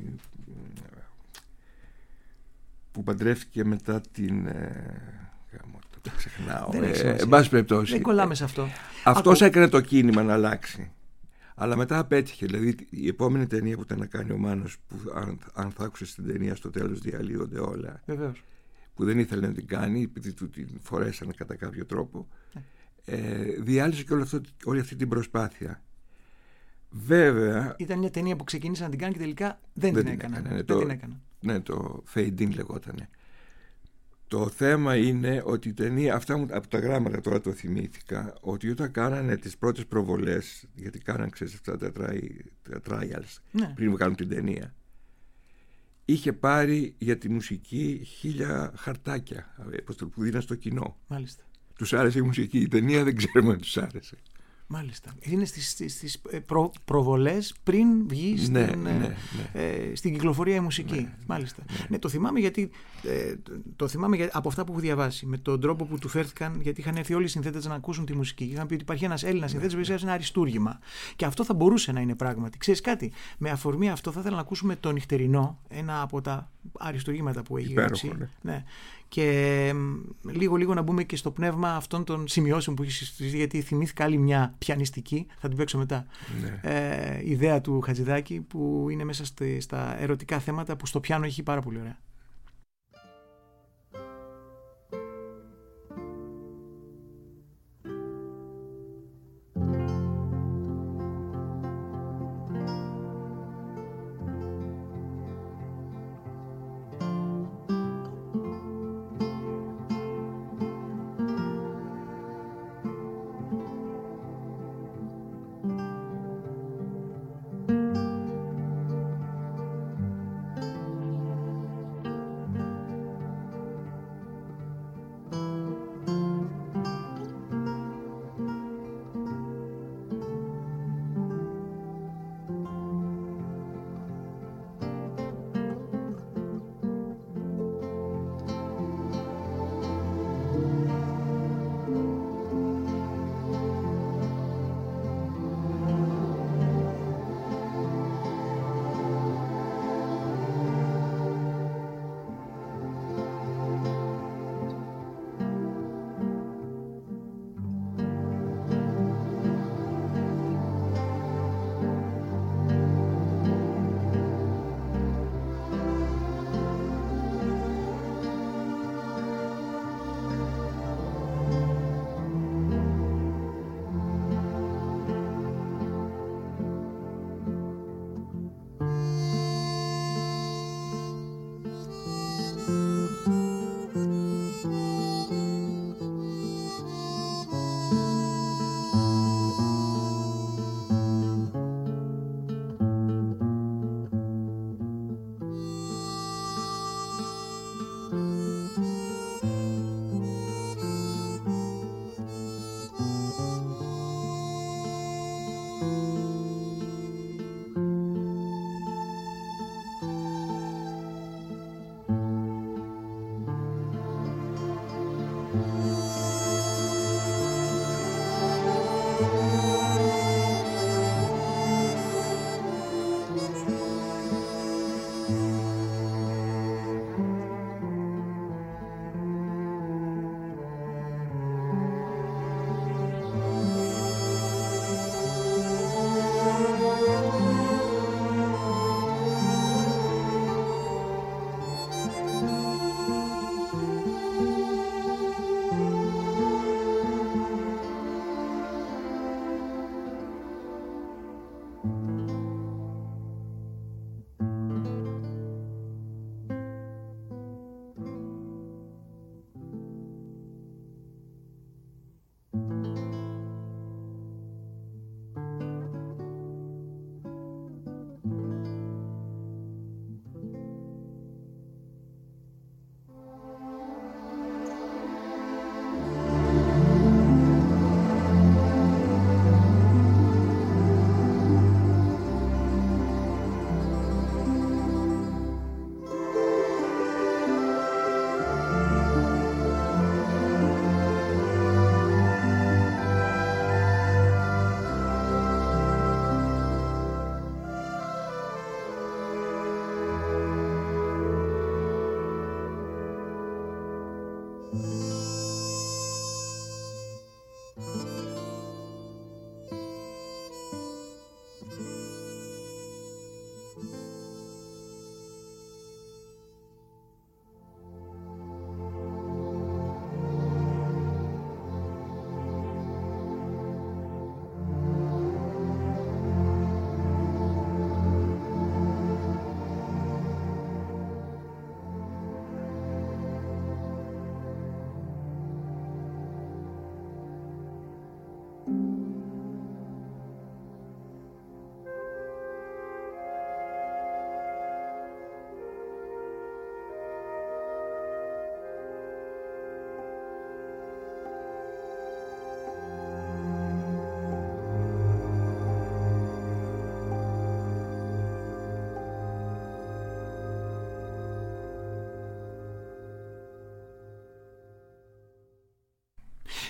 Speaker 2: που παντρεύτηκε μετά την... Το ξεχνάω.
Speaker 9: Δεν
Speaker 2: ε, εν πάση περιπτώσει.
Speaker 9: Δεν κολλάμε σε αυτό.
Speaker 2: Αυτός Ακού... έκανε το κίνημα να αλλάξει. Αλλά μετά απέτυχε. Δηλαδή η επόμενη ταινία που ήταν να κάνει ο Μάνος, που αν, αν θα άκουσες την ταινία, στο τέλος διαλύονται όλα.
Speaker 9: Βεβαίως.
Speaker 2: Που δεν ήθελε να την κάνει, επειδή του την φορέσανε κατά κάποιο τρόπο. Ε, διάλυσε και όλη, αυτό, όλη αυτή την προσπάθεια. Βέβαια.
Speaker 9: Ήταν μια ταινία που ξεκίνησε να την κάνει και τελικά δεν, δεν την έκανα.
Speaker 2: Ναι,
Speaker 9: δεν
Speaker 2: το,
Speaker 9: την έκανα.
Speaker 2: Ναι, το Fade In λεγότανε. Το θέμα είναι ότι η ταινία, αυτά μου, από τα γράμματα τώρα το θυμήθηκα, ότι όταν κάνανε τις πρώτες προβολές, γιατί κάνανε, ξέρεις, αυτά τα, τα trials, ναι, πριν κάνουν την ταινία, είχε πάρει για τη μουσική χίλια χαρτάκια που δίναν στο κοινό.
Speaker 9: Μάλιστα.
Speaker 2: Τους άρεσε η μουσική, η ταινία δεν ξέρουμε αν τους άρεσε.
Speaker 9: Μάλιστα. Είναι στις, στις προ, προβολές πριν βγει στην,
Speaker 2: ναι, ναι, ναι.
Speaker 9: Ε, στην κυκλοφορία η μουσική.
Speaker 2: Ναι,
Speaker 9: Μάλιστα.
Speaker 2: Ναι.
Speaker 9: Ναι, το θυμάμαι γιατί ε, το θυμάμαι για, από αυτά που έχω διαβάσει. Με τον τρόπο που του φέρθηκαν, γιατί είχαν έρθει όλοι οι συνθέτες να ακούσουν τη μουσική. Είχαν πει ότι υπάρχει ένας Έλληνας συνθέτης που είναι ένα αριστούργημα. Και αυτό θα μπορούσε να είναι πράγματι. Ξέρεις κάτι, με αφορμή αυτό θα ήθελα να ακούσουμε το Νυχτερινό, ένα από τα αριστούργηματα που έχει γράψει. Ναι. Ναι. Και λίγο λίγο να μπούμε και στο πνεύμα αυτών των σημειώσεων που έχει συστήσει, γιατί θυμήθηκα άλλη μια πιανιστική, θα την παίξω μετά,
Speaker 2: ναι.
Speaker 9: ε, ιδέα του Χατζηδάκη, που είναι μέσα στη, στα ερωτικά θέματα, που στο πιάνο έχει πάρα πολύ ωραία.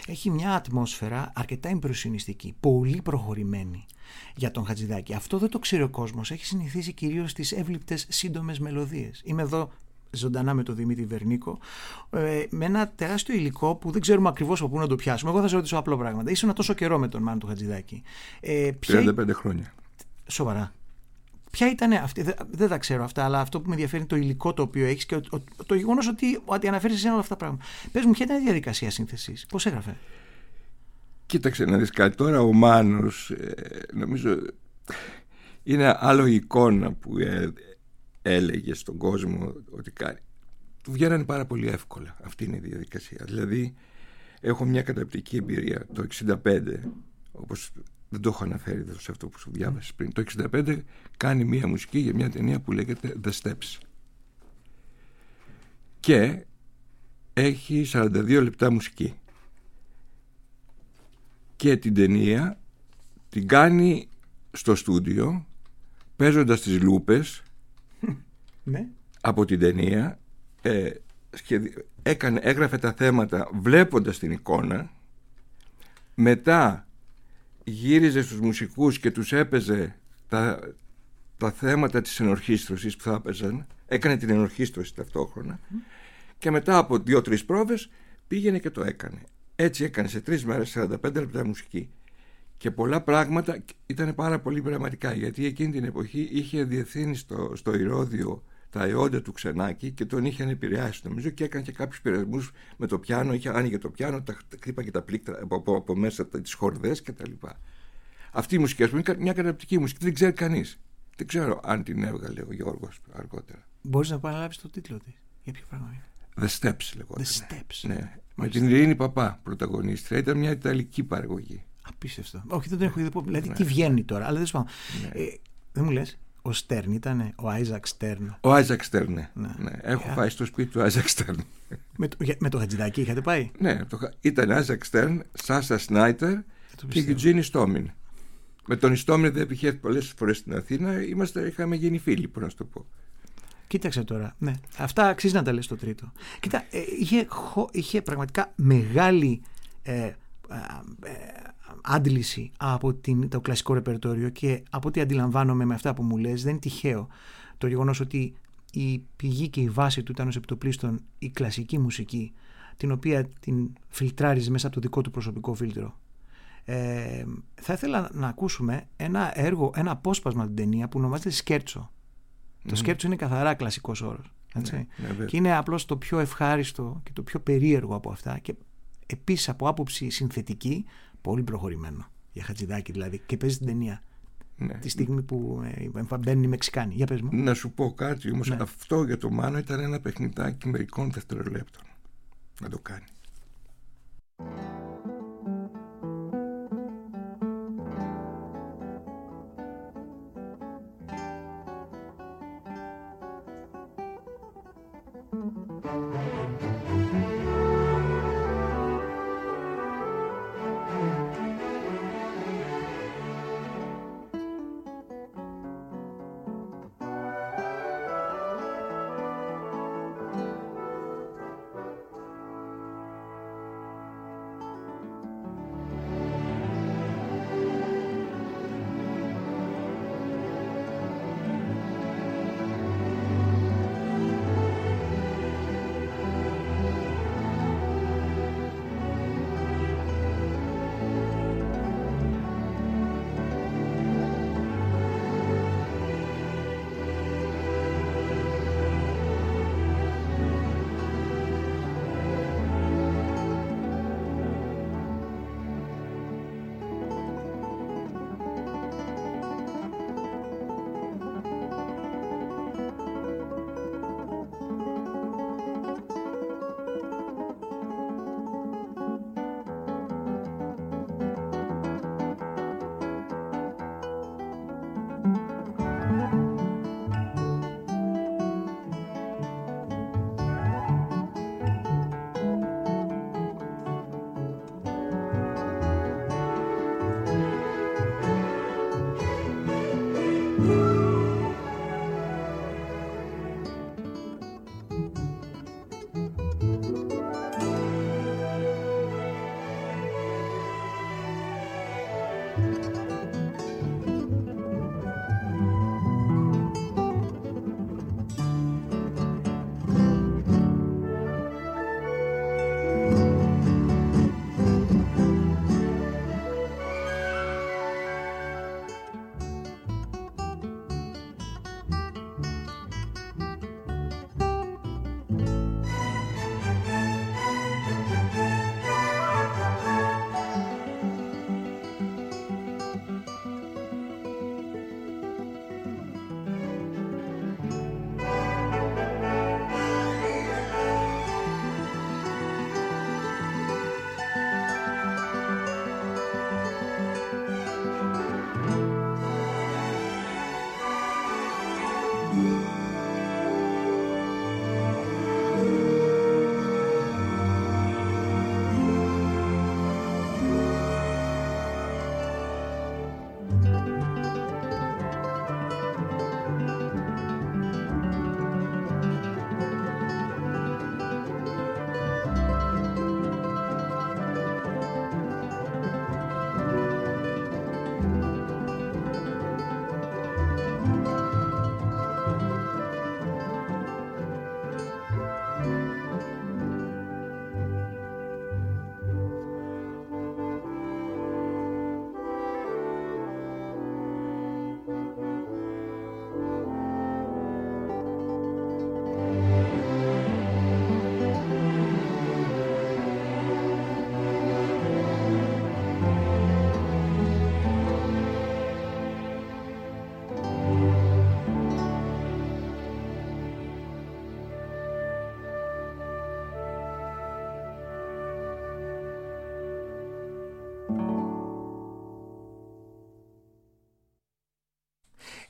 Speaker 9: έχει μια ατμόσφαιρα αρκετά ιμπροσυνιστική, πολύ προχωρημένη για τον Χατζηδάκη. Αυτό δεν το ξέρει ο κόσμος. Έχει συνηθίσει κυρίως στις εύληπτες σύντομες μελωδίες. Είμαι εδώ ζωντανά με τον Δημήτρη Βερνίκο, ε, με ένα τεράστιο υλικό που δεν ξέρουμε ακριβώς από πού να το πιάσουμε. Εγώ θα σε ρωτήσω απλό πράγματα. Ήσουν τόσο καιρό με τον Μάνο του Χατζηδάκη. Ε, ποια...
Speaker 2: τριάντα πέντε χρόνια.
Speaker 9: Σοβαρά. Ποια ήταν αυτή, δεν, δεν τα ξέρω αυτά, αλλά αυτό που με ενδιαφέρει είναι το υλικό το οποίο έχεις και ο, ο, το γεγονός ότι, ότι αναφέρεις σε όλα αυτά τα πράγματα. Πες μου, ποια ήταν η διαδικασία σύνθεσης, πώς έγραφε?
Speaker 2: Κοίταξε να δεις κάτι. Τώρα ο Μάνος, ε, νομίζω, είναι άλλο εικόνα που ε, έλεγε στον κόσμο ότι κάνει. Του βγαίνανε πάρα πολύ εύκολα. Αυτή είναι η διαδικασία. Δηλαδή, έχω μια καταπληκτική εμπειρία το εξήντα πέντε, όπως δεν το έχω αναφέρει εδώ σε αυτό που σου διάβασες πριν. Το εξήντα πέντε κάνει μια μουσική για μια ταινία που λέγεται The Steps. Και έχει σαράντα δύο λεπτά μουσική. Και την ταινία την κάνει στο στούντιο, παίζοντας τις λούπες
Speaker 9: ναι.
Speaker 2: από την ταινία. Ε, έκανε, έγραφε τα θέματα βλέποντας την εικόνα. Μετά γύριζε στους μουσικούς και τους έπαιζε τα, τα θέματα της ενορχήστρωσης που θα έπαιζαν. Έκανε την ενορχήστρωση ταυτόχρονα. Mm. Και μετά από δύο-τρεις πρόβες πήγαινε και το έκανε. Έτσι έκανε σε τρεις μέρες σαράντα πέντε λεπτά μουσική. Και πολλά πράγματα ήταν πάρα πολύ πραγματικά, γιατί εκείνη την εποχή είχε διευθύνει στο, στο Ηρώδειο τα αιώντα του Ξενάκη και τον είχαν επηρεάσει, νομίζω, και έκανε και κάποιους πειρασμούς με το πιάνο. Είχε άνοιγε το πιάνο, τα χτύπαγε τα πλήκτρα από, από, από μέσα, τις χορδές κτλ. Αυτή η μουσική, ας πούμε, είναι μια καταπληκτική μουσική, δεν ξέρει κανείς. Δεν ξέρω αν την έβγαλε ο Γιώργος αργότερα.
Speaker 9: Μπορείς να παραλάβεις το τίτλο της? Για ποιο πράγμα είναι?
Speaker 2: The Steps λεγόταν.
Speaker 9: The Steps.
Speaker 2: Ναι. Με την Ειρήνη Παπά πρωταγωνίστρια. Ήταν μια ιταλική παραγωγή.
Speaker 9: Απίστευτο. Όχι, δεν το έχω δει. Δηλαδή, ναι. Τι βγαίνει τώρα, αλλά δεν σου ναι. ε, δεν μου λες. Ο Στέρν ήταν, ο Άιζακ Στέρν.
Speaker 2: Ο Άιζακ Στέρν, ναι. ναι. ναι. Έχω yeah. πάει στο σπίτι του Άιζακ Στέρν.
Speaker 9: Με το, με το Χατζηδάκη είχατε πάει?
Speaker 2: Ναι, το, ήταν Άιζακ Στέρν, Σάσα Σνάιτερ και Γιουτζίνι Στόμιν. Με τον Ιστόμιν δεν είχε έρθει πολλές φορές στην Αθήνα. Είμαστε, είχαμε γίνει φίλοι, μπορώ να σου το πω.
Speaker 9: Κοίταξε τώρα. Ναι. Αυτά αξίζει να τα λες στο τρίτο. Κοίτα, ε, είχε, είχε πραγματικά μεγάλη ε, ε, ε, άντληση από την, το κλασικό ρεπερτόριο, και από ό,τι αντιλαμβάνομαι με αυτά που μου λες, δεν είναι τυχαίο το γεγονός ότι η πηγή και η βάση του ήταν ως επιτοπλίστων η κλασική μουσική, την οποία την φιλτράριζε μέσα από το δικό του προσωπικό φίλτρο. Ε, θα ήθελα να ακούσουμε ένα έργο, ένα απόσπασμα από την ταινία που ονομάζεται Σκέρτσο. Mm. Το σκέρτσο είναι καθαρά κλασικός όρος. Έτσι. Ναι, ναι, και είναι απλώς το πιο ευχάριστο και το πιο περίεργο από αυτά, και επίσης από άποψη συνθετική πολύ προχωρημένο για Χατζηδάκη, δηλαδή, και παίζει την ταινία ναι. τη στιγμή που ε, μπαίνουν οι Μεξικάνοι. Για πες μου.
Speaker 2: Να σου πω κάτι όμως, ναι. αυτό για το Μάνο ήταν ένα παιχνιδάκι μερικών δευτερολέπτων να το κάνει.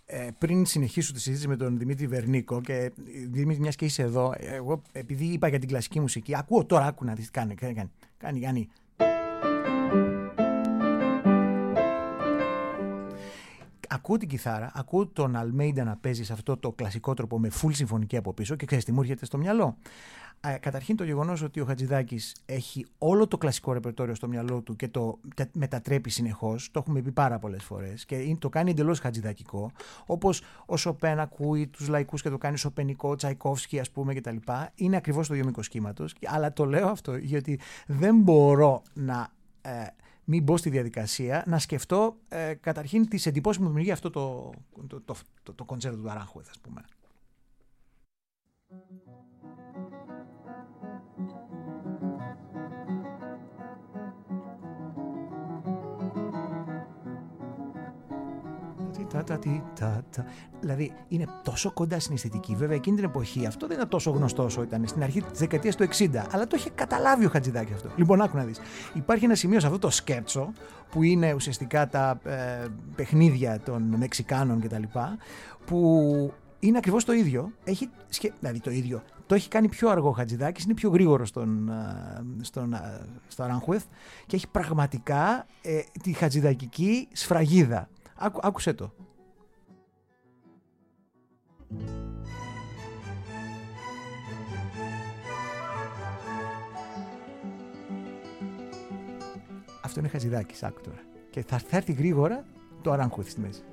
Speaker 9: Ε, πριν συνεχίσω τη συζήτηση με τον Δημήτρη Βερνίκο, και Δημήτρη, μιας και είσαι εδώ, εγώ επειδή είπα για την κλασική μουσική, ακούω τώρα, άκου να δεις τι κάνει, κάνει, κάνει, κάνει, κάνει. Ακούω την κιθάρα, ακούω τον Αλμέιντα να παίζει σε αυτό το κλασικό τρόπο με full συμφωνική από πίσω και ξέρεις τι μου έρχεται στο μυαλό. Α, καταρχήν το γεγονός ότι ο Χατζηδάκης έχει όλο το κλασικό ρεπερτόριο στο μυαλό του και το μετατρέπει συνεχώς, το έχουμε πει πάρα πολλές φορές και το κάνει εντελώς χατζηδακικό, όπως ο Σοπέν ακούει τους λαϊκούς και το κάνει σοπενικό, Τσαϊκόφσκι ας πούμε κτλ. Είναι ακριβώς το ίδιο μήκος κύματος, αλλά το λέω αυτό γιατί δεν μπορώ να... Ε, μην μπω στη διαδικασία, να σκεφτώ ε, καταρχήν τις εντυπώσεις που μου δημιουργεί αυτό το, το, το, το, το κοντσέρτο του Αράνχουεθ, ας πούμε. Δηλαδή είναι τόσο κοντά στην αισθητική. Βέβαια εκείνη την εποχή αυτό δεν ήταν τόσο γνωστό όσο ήταν στην αρχή της δεκαετίας του εξήντα, αλλά το είχε καταλάβει ο Χατζηδάκης αυτό. Λοιπόν, άκου να δεις. Υπάρχει ένα σημείο σε αυτό το σκέρτσο που είναι ουσιαστικά τα ε, παιχνίδια των Μεξικάνων κτλ. Που είναι ακριβώς το ίδιο. Έχει, δηλαδή το ίδιο. Το έχει κάνει πιο αργό ο Χατζηδάκης, είναι πιο γρήγορο στον, στον, στο Αράνχουεθ και έχει πραγματικά ε, τη χατζηδακική σφραγίδα. Άκου, άκουσέ το. Αυτό είναι Χατζηδάκης, άκου τώρα. Και θα, θα έρθει γρήγορα το Αράνχουεθ στη μέση.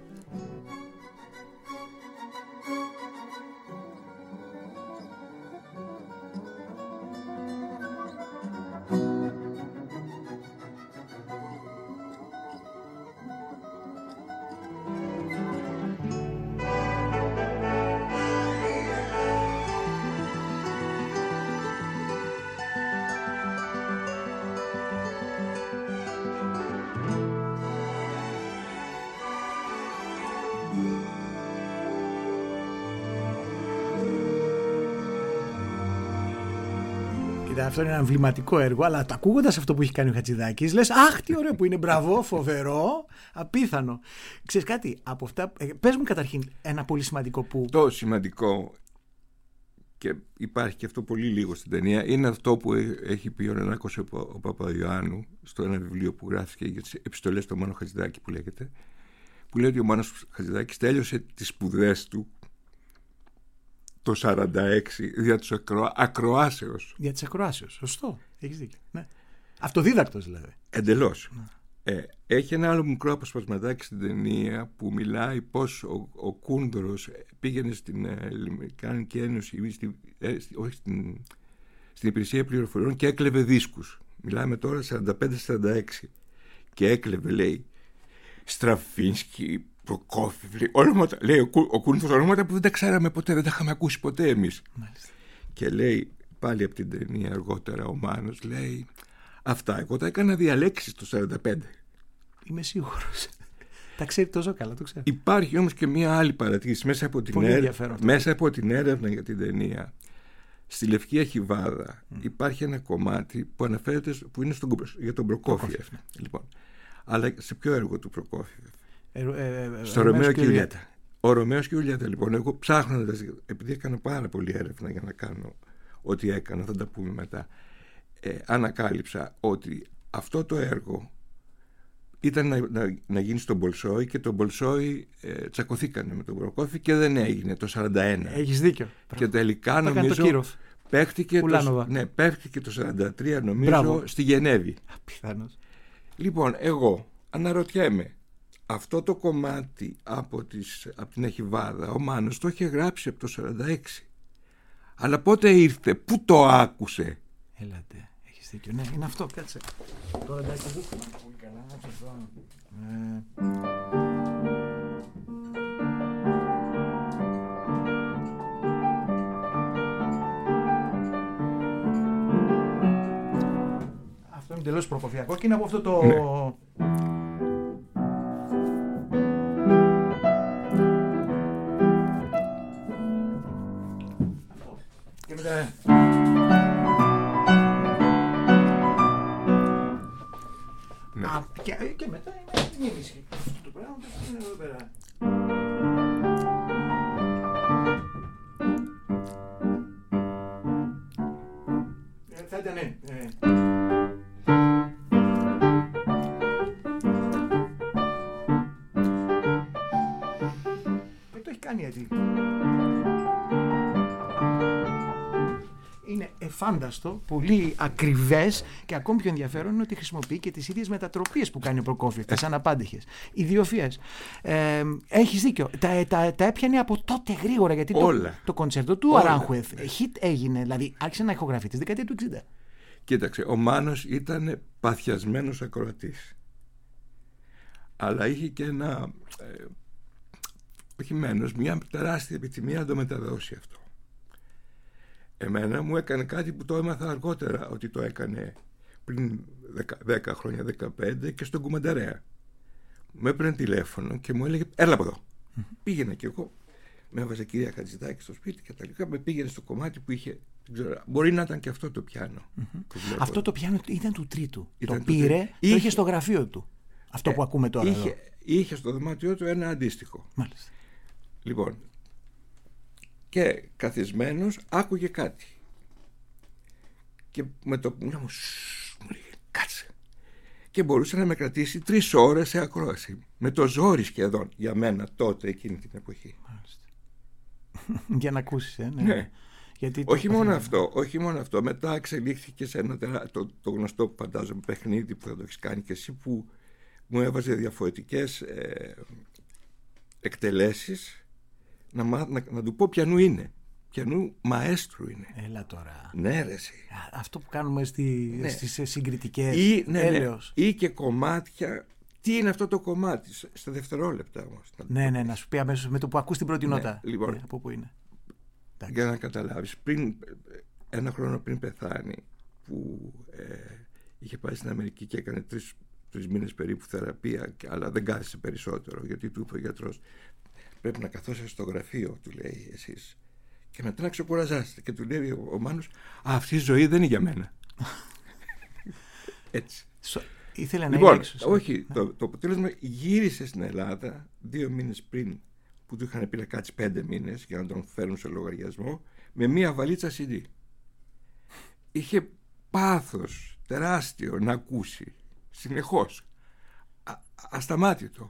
Speaker 9: Αυτό είναι ένα εμβληματικό έργο, αλλά το ακούγοντας αυτό που έχει κάνει ο Χατζηδάκης, λες αχ τι ωραίο που είναι, μπράβο, φοβερό, απίθανο. Ξέρεις κάτι, από αυτά, πες μου καταρχήν ένα πολύ σημαντικό που...
Speaker 2: Το σημαντικό, και υπάρχει και αυτό πολύ λίγο στην ταινία, είναι αυτό που έχει πει ο Νενάκος ο Παπαϊωάννου στο ένα βιβλίο που γράφηκε για τις επιστολές του Μάνου Χατζηδάκη που λέγεται, που λέει ότι ο Μάνος Χατζηδάκης τέλειωσε τις σπουδές του το σαράντα έξι δια της ακρο... ακροάσεως.
Speaker 9: Δια της ακροάσεως, σωστό. Έχεις δίκιο. Ναι. Αυτοδίδακτος δηλαδή.
Speaker 2: Εντελώς. Ναι. Ε, έχει ένα άλλο μικρό αποσπασματάκι στην ταινία που μιλάει πως ο, ο Κούνδωρος πήγαινε στην Αμερικάνικη Ένωση, στη, ε, στη, όχι στην, στην υπηρεσία πληροφοριών και έκλεβε δίσκους. Μιλάμε τώρα σαράντα πέντε σαράντα έξι. Και έκλεβε, λέει, Στραφίνσκι, Προκόφιβ, λέει, ονόματα, λέει ο, ο Κούνθος, ονόματα που δεν τα ξέραμε ποτέ, δεν τα είχαμε ακούσει ποτέ εμείς. Μάλιστα. Και λέει πάλι από την ταινία αργότερα ο Μάνος, λέει, αυτά εγώ τα έκανα διαλέξεις το σαράντα πέντε.
Speaker 9: Είμαι σίγουρος. Τα ξέρει τόσο καλά, το ξέρω.
Speaker 2: Υπάρχει όμως και μία άλλη παρατήρηση μέσα από την, έρευνα, μέσα από την έρευνα για την ταινία. Στη Λευκή Αχιβάδα mm. υπάρχει ένα κομμάτι που αναφέρεται, που είναι στον, για τον Προκόφιεφ. Λοιπόν, αλλά σε ποιο έργο του Προκόφιεφ? Ε, ε, ε, στο Ρωμαίο και Ιουλιέτα. Ο Ρωμαίος και Ιουλιέτα, λοιπόν, εγώ ψάχνοντας, επειδή έκανα πάρα πολλή έρευνα για να κάνω ό,τι έκανα, θα τα πούμε μετά, ε, ανακάλυψα ότι αυτό το έργο ήταν να, να, να γίνει στον Μπολσόι και τον Μπολσόι ε, τσακωθήκανε με τον Προκόφι και δεν έγινε το σαράντα ένα.
Speaker 9: Έχεις δίκιο.
Speaker 2: Και τελικά το νομίζω παίχτηκε το, ναι, παίχτηκε το σαράντα τρία νομίζω. Μπράβο. Στη Γενέβη.
Speaker 9: Πιθανώς.
Speaker 2: Λοιπόν, εγώ αναρωτιέμαι, αυτό το κομμάτι από, τις, από την Αχιβάδα ο Μάνος το είχε γράψει από το σαράντα έξι. Αλλά πότε ήρθε, πού το άκουσε?
Speaker 9: Έλατε, έχεις δίκιο. Ναι, είναι αυτό, κάτσε. Τώρα εντάξει, εδώ πολύ καλά. Αυτό είναι τελώς προκοφιακό και είναι από αυτό το... Ναι. Και μετά... Ναι. Α, και, και μετά είναι η μισή. Αυτό το πράγμα είναι εδώ πέρα. κάνει έτσι. Είναι εφάνταστο, πολύ ακριβές και ακόμη πιο ενδιαφέρον είναι ότι χρησιμοποιεί και τις ίδιες μετατροπίες που κάνει ο Προκόφιεφ, τις αναπάντηχες, ιδιοφυές. Ε, έχεις δίκιο. Τα, τα, τα έπιανε από τότε γρήγορα γιατί το, το κοντσέρτο του Αράνχουεθ hit έγινε, δηλαδή άρχισε να ηχογραφεί τη δεκαετία του εξήντα.
Speaker 2: Κοίταξε, ο Μάνος ήταν παθιασμένος ακροατής. Αλλά είχε και ένα, ε, όχι μένος, μια τεράστια επιθυμία να το μεταδώσει αυτό. Εμένα μου έκανε κάτι που το έμαθα αργότερα ότι το έκανε πριν δέκα χρόνια, δεκαπέντε και στον Κουμανταρέα. Με έπαιρνε τηλέφωνο και μου έλεγε έλα από εδώ. Mm-hmm. Πήγαινα και εγώ, με έβαζε κυρία Χατζηδάκη στο σπίτι και τα λοιπά, με πήγαινε στο κομμάτι που είχε, δεν ξέρω, μπορεί να ήταν και αυτό το πιάνο.
Speaker 9: Mm-hmm. Αυτό το πιάνο ήταν του τρίτου. Ήταν το πήρε, το είχε... είχε στο γραφείο του. Αυτό ε, που ακούμε τώρα
Speaker 2: είχε,
Speaker 9: εδώ.
Speaker 2: Είχε στο δωμάτιό του ένα αντίστοιχο.
Speaker 9: Μάλιστα.
Speaker 2: Λοιπόν, και καθισμένος άκουγε κάτι και με το που μου λέει κάτσε και μπορούσε να με κρατήσει τρεις ώρες σε ακρόαση με το ζόρι σχεδόν για μένα τότε εκείνη την εποχή.
Speaker 9: Μάλιστα. Για να ακούσεις ε, ναι.
Speaker 2: Ναι.
Speaker 9: Γιατί
Speaker 2: όχι,
Speaker 9: το...
Speaker 2: μόνο αυτό, όχι μόνο αυτό μετά εξελίχθηκε σε ένα τερά... το, το γνωστό που φαντάζομαι παιχνίδι που θα το έχεις κάνει και εσύ που μου έβαζε διαφορετικές ε, εκτελέσεις Να, να, να του πω ποιανού είναι. Ποιανού μαέστρου είναι.
Speaker 9: Έλα τώρα.
Speaker 2: Ναι, ρε εσύ.
Speaker 9: Αυτό που κάνουμε στη, ναι. στις συγκριτικές.
Speaker 2: Ή, ναι, ναι. Ή και κομμάτια. Τι είναι αυτό το κομμάτι, στα δευτερόλεπτα όμως.
Speaker 9: Ναι, ναι, να σου πει αμέσως με το που ακούς την πρώτη
Speaker 2: ναι,
Speaker 9: νότα.
Speaker 2: Λοιπόν,
Speaker 9: ναι, από πού είναι.
Speaker 2: Για να καταλάβεις, πριν, ένα χρόνο πριν πεθάνει, που ε, είχε πάει στην Αμερική και έκανε τρεις, τρεις μήνες περίπου θεραπεία, αλλά δεν κάθισε περισσότερο, γιατί του είπε ο γιατρός. Πρέπει να καθόσαστε στο γραφείο, του λέει εσείς. Και μετά να ξεκουραζάστε. Και του λέει ο, ο Μάνος, α, αυτή η ζωή δεν είναι για μένα. Έτσι.
Speaker 9: So, ήθελε να
Speaker 2: λοιπόν,
Speaker 9: είναι έξω.
Speaker 2: Όχι, το, το αποτέλεσμα γύρισε στην Ελλάδα δύο μήνες πριν, που του είχαν πει να κάτσει πέντε μήνες για να τον φέρουν σε λογαριασμό, με μία βαλίτσα σι ντι. Είχε πάθος τεράστιο να ακούσει συνεχώς. Α, ασταμάτητο.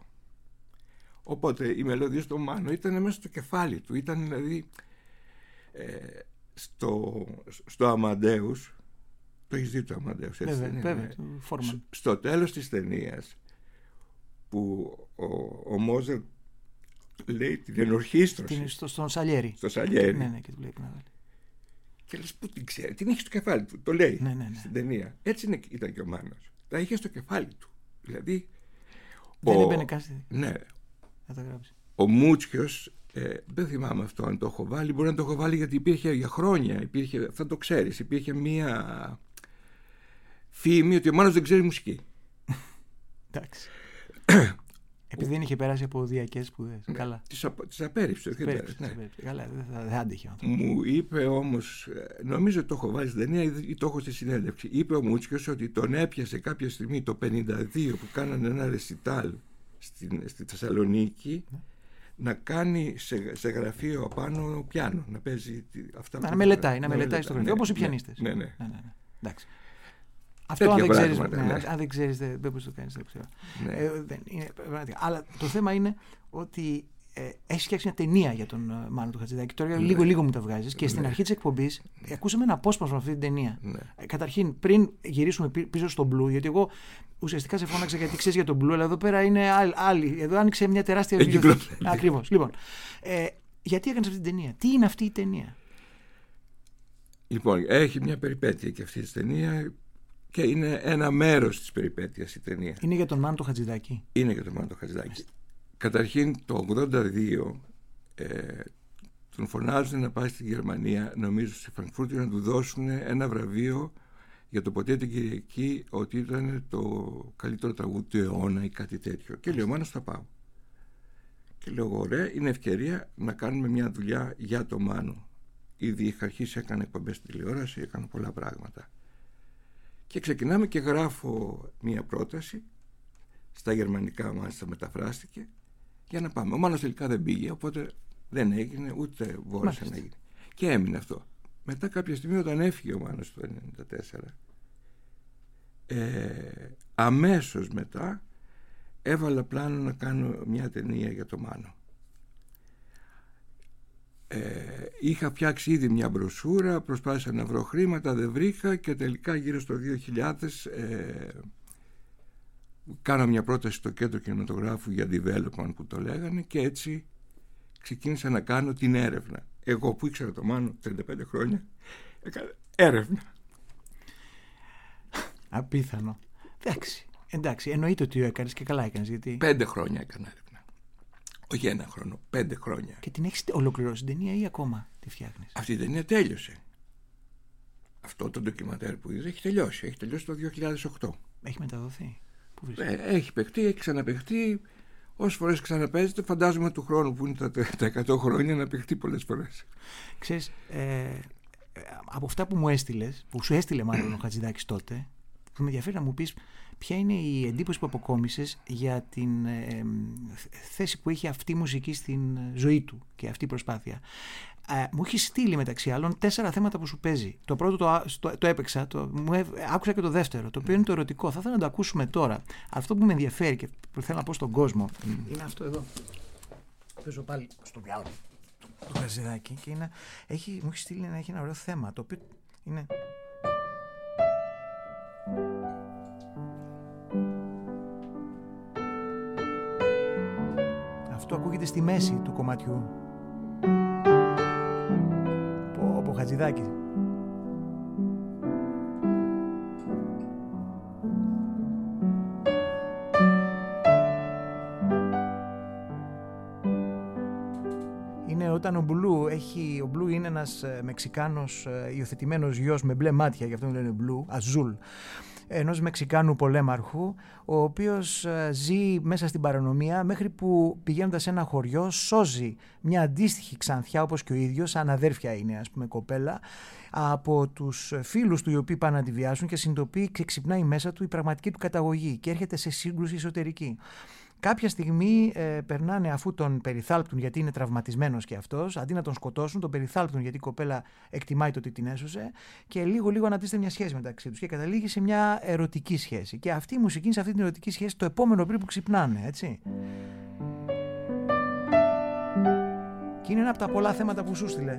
Speaker 2: Οπότε οι μελωδίες του Μάνο ήταν μέσα στο κεφάλι του. Ήταν δηλαδή ε, στο, στο Αμαντέους. Το έχεις δει το Αμαντέους, έτσι
Speaker 9: βέβαια,
Speaker 2: δεν είναι?
Speaker 9: Βέβαια,
Speaker 2: ναι. Στο τέλος της ταινίας που ο, ο Μόζερ λέει την ενορχήστρωση.
Speaker 9: Την στο, στον Σαλιέρι.
Speaker 2: Στο Σαλιέρι.
Speaker 9: Ναι, ναι, και του λέει να βάλει.
Speaker 2: Και λες πού την ξέρει, την έχει στο κεφάλι του. Το λέει
Speaker 9: ναι, ναι, ναι.
Speaker 2: στην ταινία. Έτσι είναι, ήταν και ο Μάνος. Τα είχε στο κεφάλι του. Δηλαδή.
Speaker 9: Δεν
Speaker 2: ο,
Speaker 9: έμπαινε κάτι.
Speaker 2: Ναι.
Speaker 9: Θα
Speaker 2: ο Μούτσιος, ε, δεν θυμάμαι αυτό αν το έχω βάλει, μπορεί να το έχω βάλει γιατί υπήρχε για χρόνια, υπήρχε, θα το ξέρεις, υπήρχε μία φήμη ότι ο Μάνος δεν ξέρει μουσική.
Speaker 9: Εντάξει. Επειδή δεν είχε περάσει από οδειακές σπουδές.
Speaker 2: Ναι,
Speaker 9: καλά.
Speaker 2: Τις, απ, τις απέρριψε.
Speaker 9: Ναι. Καλά, δεν θα, θα άντεχε ο άνθρωπος.
Speaker 2: Μου είπε όμως, νομίζω ότι το έχω βάλει στην ταινία ή το έχω στη συνέντευξη, είπε ο Μούτσιος ότι τον έπιασε κάποια στιγμή το πενήντα δύο που κάνανε ένα ρεσιτάλ Στην, στη Θεσσαλονίκη ναι. να κάνει σε, σε γραφείο απάνω πιάνο, να παίζει αυτά
Speaker 9: να,
Speaker 2: που
Speaker 9: μελετάει, να,
Speaker 2: να
Speaker 9: μελετάει
Speaker 2: μελετάει
Speaker 9: στο γραφείο,
Speaker 2: ναι,
Speaker 9: όπως οι
Speaker 2: ναι,
Speaker 9: πιανίστες.
Speaker 2: Ναι, ναι.
Speaker 9: ναι, ναι, ναι. Εντάξει. Αυτό αν δεν, ξέρεις, ναι,
Speaker 2: ναι.
Speaker 9: αν δεν ξέρεις δεν μπορείς να το κάνεις.
Speaker 2: Ναι.
Speaker 9: Ε, δεν είναι, αλλά το θέμα είναι ότι ε, έχεις φτιάξει μια ταινία για τον uh, Μάνο του Χατζηδάκη. Τώρα ναι. λίγο λίγο μου τα βγάζεις και ναι. στην αρχή της εκπομπής ναι. ακούσαμε ένα απόσπασμα αυτή την ταινία. Ναι. Ε, καταρχήν, πριν γυρίσουμε πίσω στο Blue, γιατί εγώ ουσιαστικά σε φώναξα γιατί ξέρεις για τον Blue, αλλά εδώ πέρα είναι άλλη. Εδώ άνοιξε μια τεράστια βιβλιοθήκη. Ακριβώς. Λοιπόν, ε, γιατί έκανες αυτή την ταινία, τι είναι αυτή η ταινία?
Speaker 2: Λοιπόν, έχει μια περιπέτεια και αυτή η ταινία. Και είναι ένα μέρος της περιπέτειας η ταινία.
Speaker 9: Είναι για τον Μάνο του Χατζηδάκη.
Speaker 2: Είναι για τον Μάνο του Χατζηδάκη. Καταρχήν το ογδόντα δύο ε, τον φωνάζουν να πάει στη Γερμανία, νομίζω στη Φραγκφούρτη, να του δώσουν ένα βραβείο για το Ποτέ την Κυριακή, ότι ήταν το καλύτερο τραγούδι του αιώνα ή κάτι τέτοιο. Και λέει ο Μάνος θα πάω. Και λέω ωραία, είναι ευκαιρία να κάνουμε μια δουλειά για το Μάνο. Ήδη είχα αρχίσει, έκανε εκπομπές στη τηλεόραση, έκανε πολλά πράγματα. Και ξεκινάμε και γράφω μία πρόταση, στα γερμανικά μάλιστα μεταφράστηκε, για να πάμε. Ο Μάνος τελικά δεν πήγε, οπότε δεν έγινε, ούτε μπόρεσε να γίνει. Και έμεινε αυτό. Μετά κάποια στιγμή όταν έφυγε ο Μάνος το ενενήντα τέσσερα, ε, αμέσως μετά έβαλα πλάνο να κάνω μια ταινία για το Μάνο. Ε, είχα φτιάξει ήδη μια μπροσούρα, προσπάθησα να βρω χρήματα, δεν βρήκα και τελικά γύρω στο δύο χιλιάδες ε, κάνα μια πρόταση στο κέντρο κινηματογράφου για development που το λέγανε και έτσι ξεκίνησα να κάνω την έρευνα. Εγώ που ήξερα το Μάνο τριάντα πέντε χρόνια έκανα έρευνα.
Speaker 9: Απίθανο. Εντάξει, εντάξει, εννοείται ότι το έκανες και καλά έκανες, γιατί...
Speaker 2: Πέντε χρόνια έκανα έρευνα. Όχι ένα χρόνο, πέντε χρόνια.
Speaker 9: Και την έχεις ολοκληρώσει την ταινία ή ακόμα τη φτιάχνεις?
Speaker 2: Αυτή η ταινία τέλειωσε. Αυτό το ντοκιμαντέρ που είδες έχει τελειώσει. Έχει τελειώσει το δύο χιλιάδες οκτώ.
Speaker 9: Έχει μεταδοθεί? Πού
Speaker 2: ε, έχει παιχτεί, έχει ξαναπαιχτεί. Όσες φορές ξαναπαίζεται, φαντάζομαι του χρόνου που είναι τα, τα εκατό χρόνια να παιχτεί πολλές φορές.
Speaker 9: Ξέρεις, ε, από αυτά που μου έστειλες, που σου έστειλε μάλλον ο Χατζηδάκης τότε, που με ενδιαφέρει να μου πεις ποια είναι η εντύπωση που αποκόμισες για την ε, θέση που έχει αυτή η μουσική στην ζωή του και αυτή η προσπάθεια. Ε, μου έχει στείλει μεταξύ άλλων τέσσερα θέματα που σου παίζει. Το πρώτο το, το, το έπαιξα, το, μου έ, άκουσα και το δεύτερο, το οποίο είναι το ερωτικό. Θα ήθελα να το ακούσουμε τώρα. Αυτό που με ενδιαφέρει και που θέλω να πω στον κόσμο mm. είναι αυτό εδώ. Παίζω πάλι στο διάλογο το Χατζηδάκη και είναι, έχει, μου έχει στείλει να έχει ένα ωραίο θέμα, το οποίο είναι... Αυτό ακούγεται στη μέση του κομματιού. Από Χατζηδάκη. Είναι όταν ο Μπλου έχει... Ο Μπλου είναι ένας Μεξικάνος υιοθετημένος γιος με μπλε μάτια, γι' αυτό λένε Μπλου, Αζούλ, ενός Μεξικάνου πολέμαρχου, ο οποίος ζει μέσα στην παρανομία μέχρι που πηγαίνοντας σε ένα χωριό σώζει μια αντίστοιχη ξανθιά όπως και ο ίδιος, σαν αδέρφια είναι ας πούμε κοπέλα, από τους φίλους του οι οποίοι πάνε να τη βιάσουν και συνειδητοποιεί και ξυπνάει μέσα του η πραγματική του καταγωγή και έρχεται σε σύγκρουση εσωτερική. Κάποια στιγμή ε, περνάνε, αφού τον περιθάλπτουν γιατί είναι τραυματισμένος και αυτός, αντί να τον σκοτώσουν, τον περιθάλπτουν γιατί η κοπέλα εκτιμάει το ότι την έσωσε και λίγο-λίγο αναπτύσσεται μια σχέση μεταξύ τους και καταλήγει σε μια ερωτική σχέση. Και αυτή η μουσική είναι σε αυτή την ερωτική σχέση το επόμενο πριν που ξυπνάνε, έτσι. Και είναι ένα από τα πολλά θέματα που σου στείλε.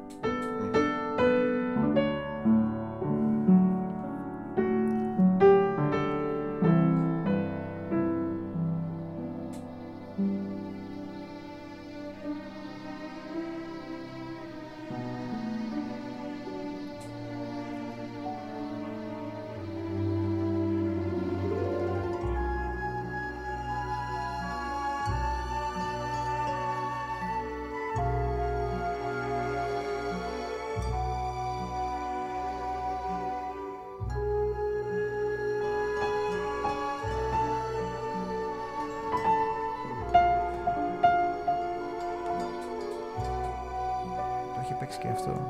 Speaker 9: Και αυτό.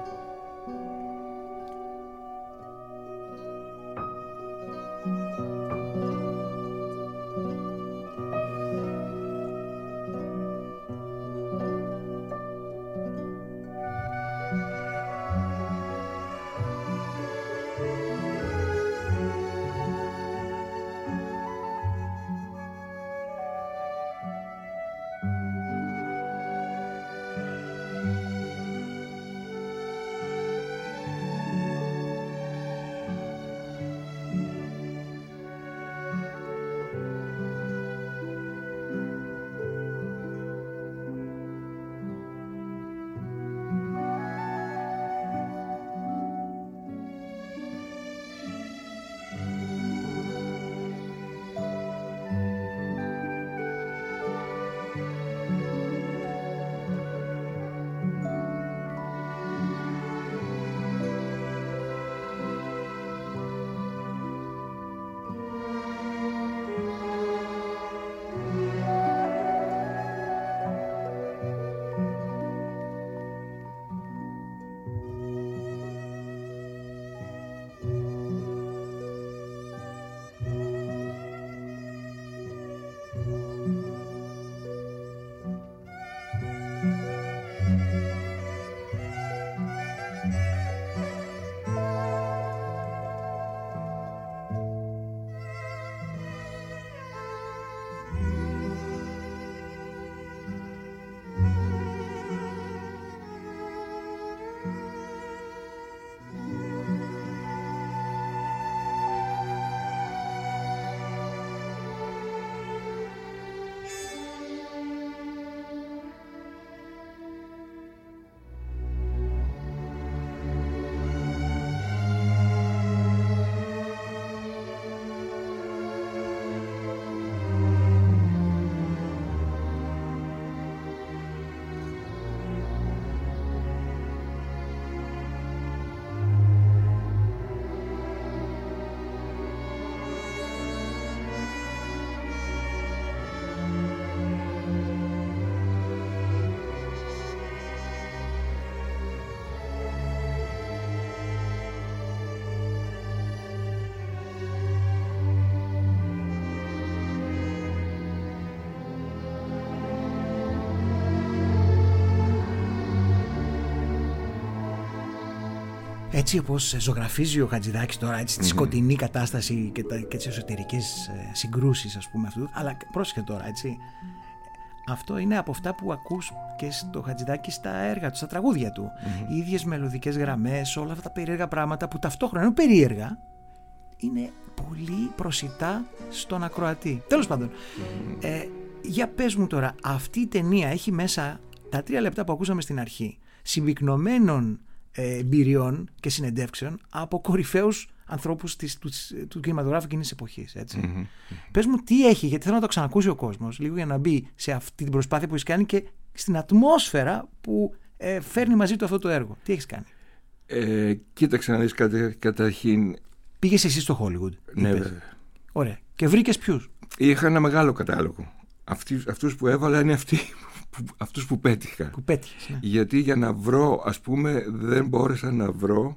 Speaker 9: Έτσι όπως ζωγραφίζει ο Χατζηδάκης τώρα, έτσι, τη mm-hmm. σκοτεινή κατάσταση και, τα, και τις εσωτερικές ε, συγκρούσεις, ας πούμε, αυτού. Αλλά πρόσεχε τώρα, έτσι. Αυτό είναι από αυτά που ακούς και στο Χατζηδάκη στα έργα του, στα τραγούδια του. Mm-hmm. Οι ίδιες μελωδικές γραμμές, όλα αυτά τα περίεργα πράγματα που ταυτόχρονα είναι περίεργα, είναι πολύ προσιτά στον ακροατή. Τέλος πάντων, mm-hmm. ε, για πες μου τώρα, αυτή η ταινία έχει μέσα τα τρία λεπτά που ακούσαμε στην αρχή, συμπυκνωμένων ε, εμπειριών και συνεντεύξεων από κορυφαίους ανθρώπους της, του, του κινηματογράφου εκείνης της εποχής. Έτσι. Mm-hmm. Πες μου τι έχει, γιατί θέλω να το ξανακούσει ο κόσμος, λίγο για να μπει σε αυτή την προσπάθεια που έχεις κάνει και στην ατμόσφαιρα που ε, φέρνει μαζί του αυτό το έργο. Τι έχεις κάνει?
Speaker 2: Ε, κοίταξε να δεις κατα, καταρχήν.
Speaker 9: Πήγες εσύ στο Hollywood?
Speaker 2: Ναι, βέβαια.
Speaker 9: Ωραία. Και βρήκες ποιους?
Speaker 2: Είχα ένα μεγάλο κατάλογο. Αυτοί, αυτούς που έβαλα είναι αυτοί που, αυτούς που πέτυχα.
Speaker 9: Που πέτυχες, ναι.
Speaker 2: Γιατί για να βρω, ας πούμε, δεν μπόρεσα να βρω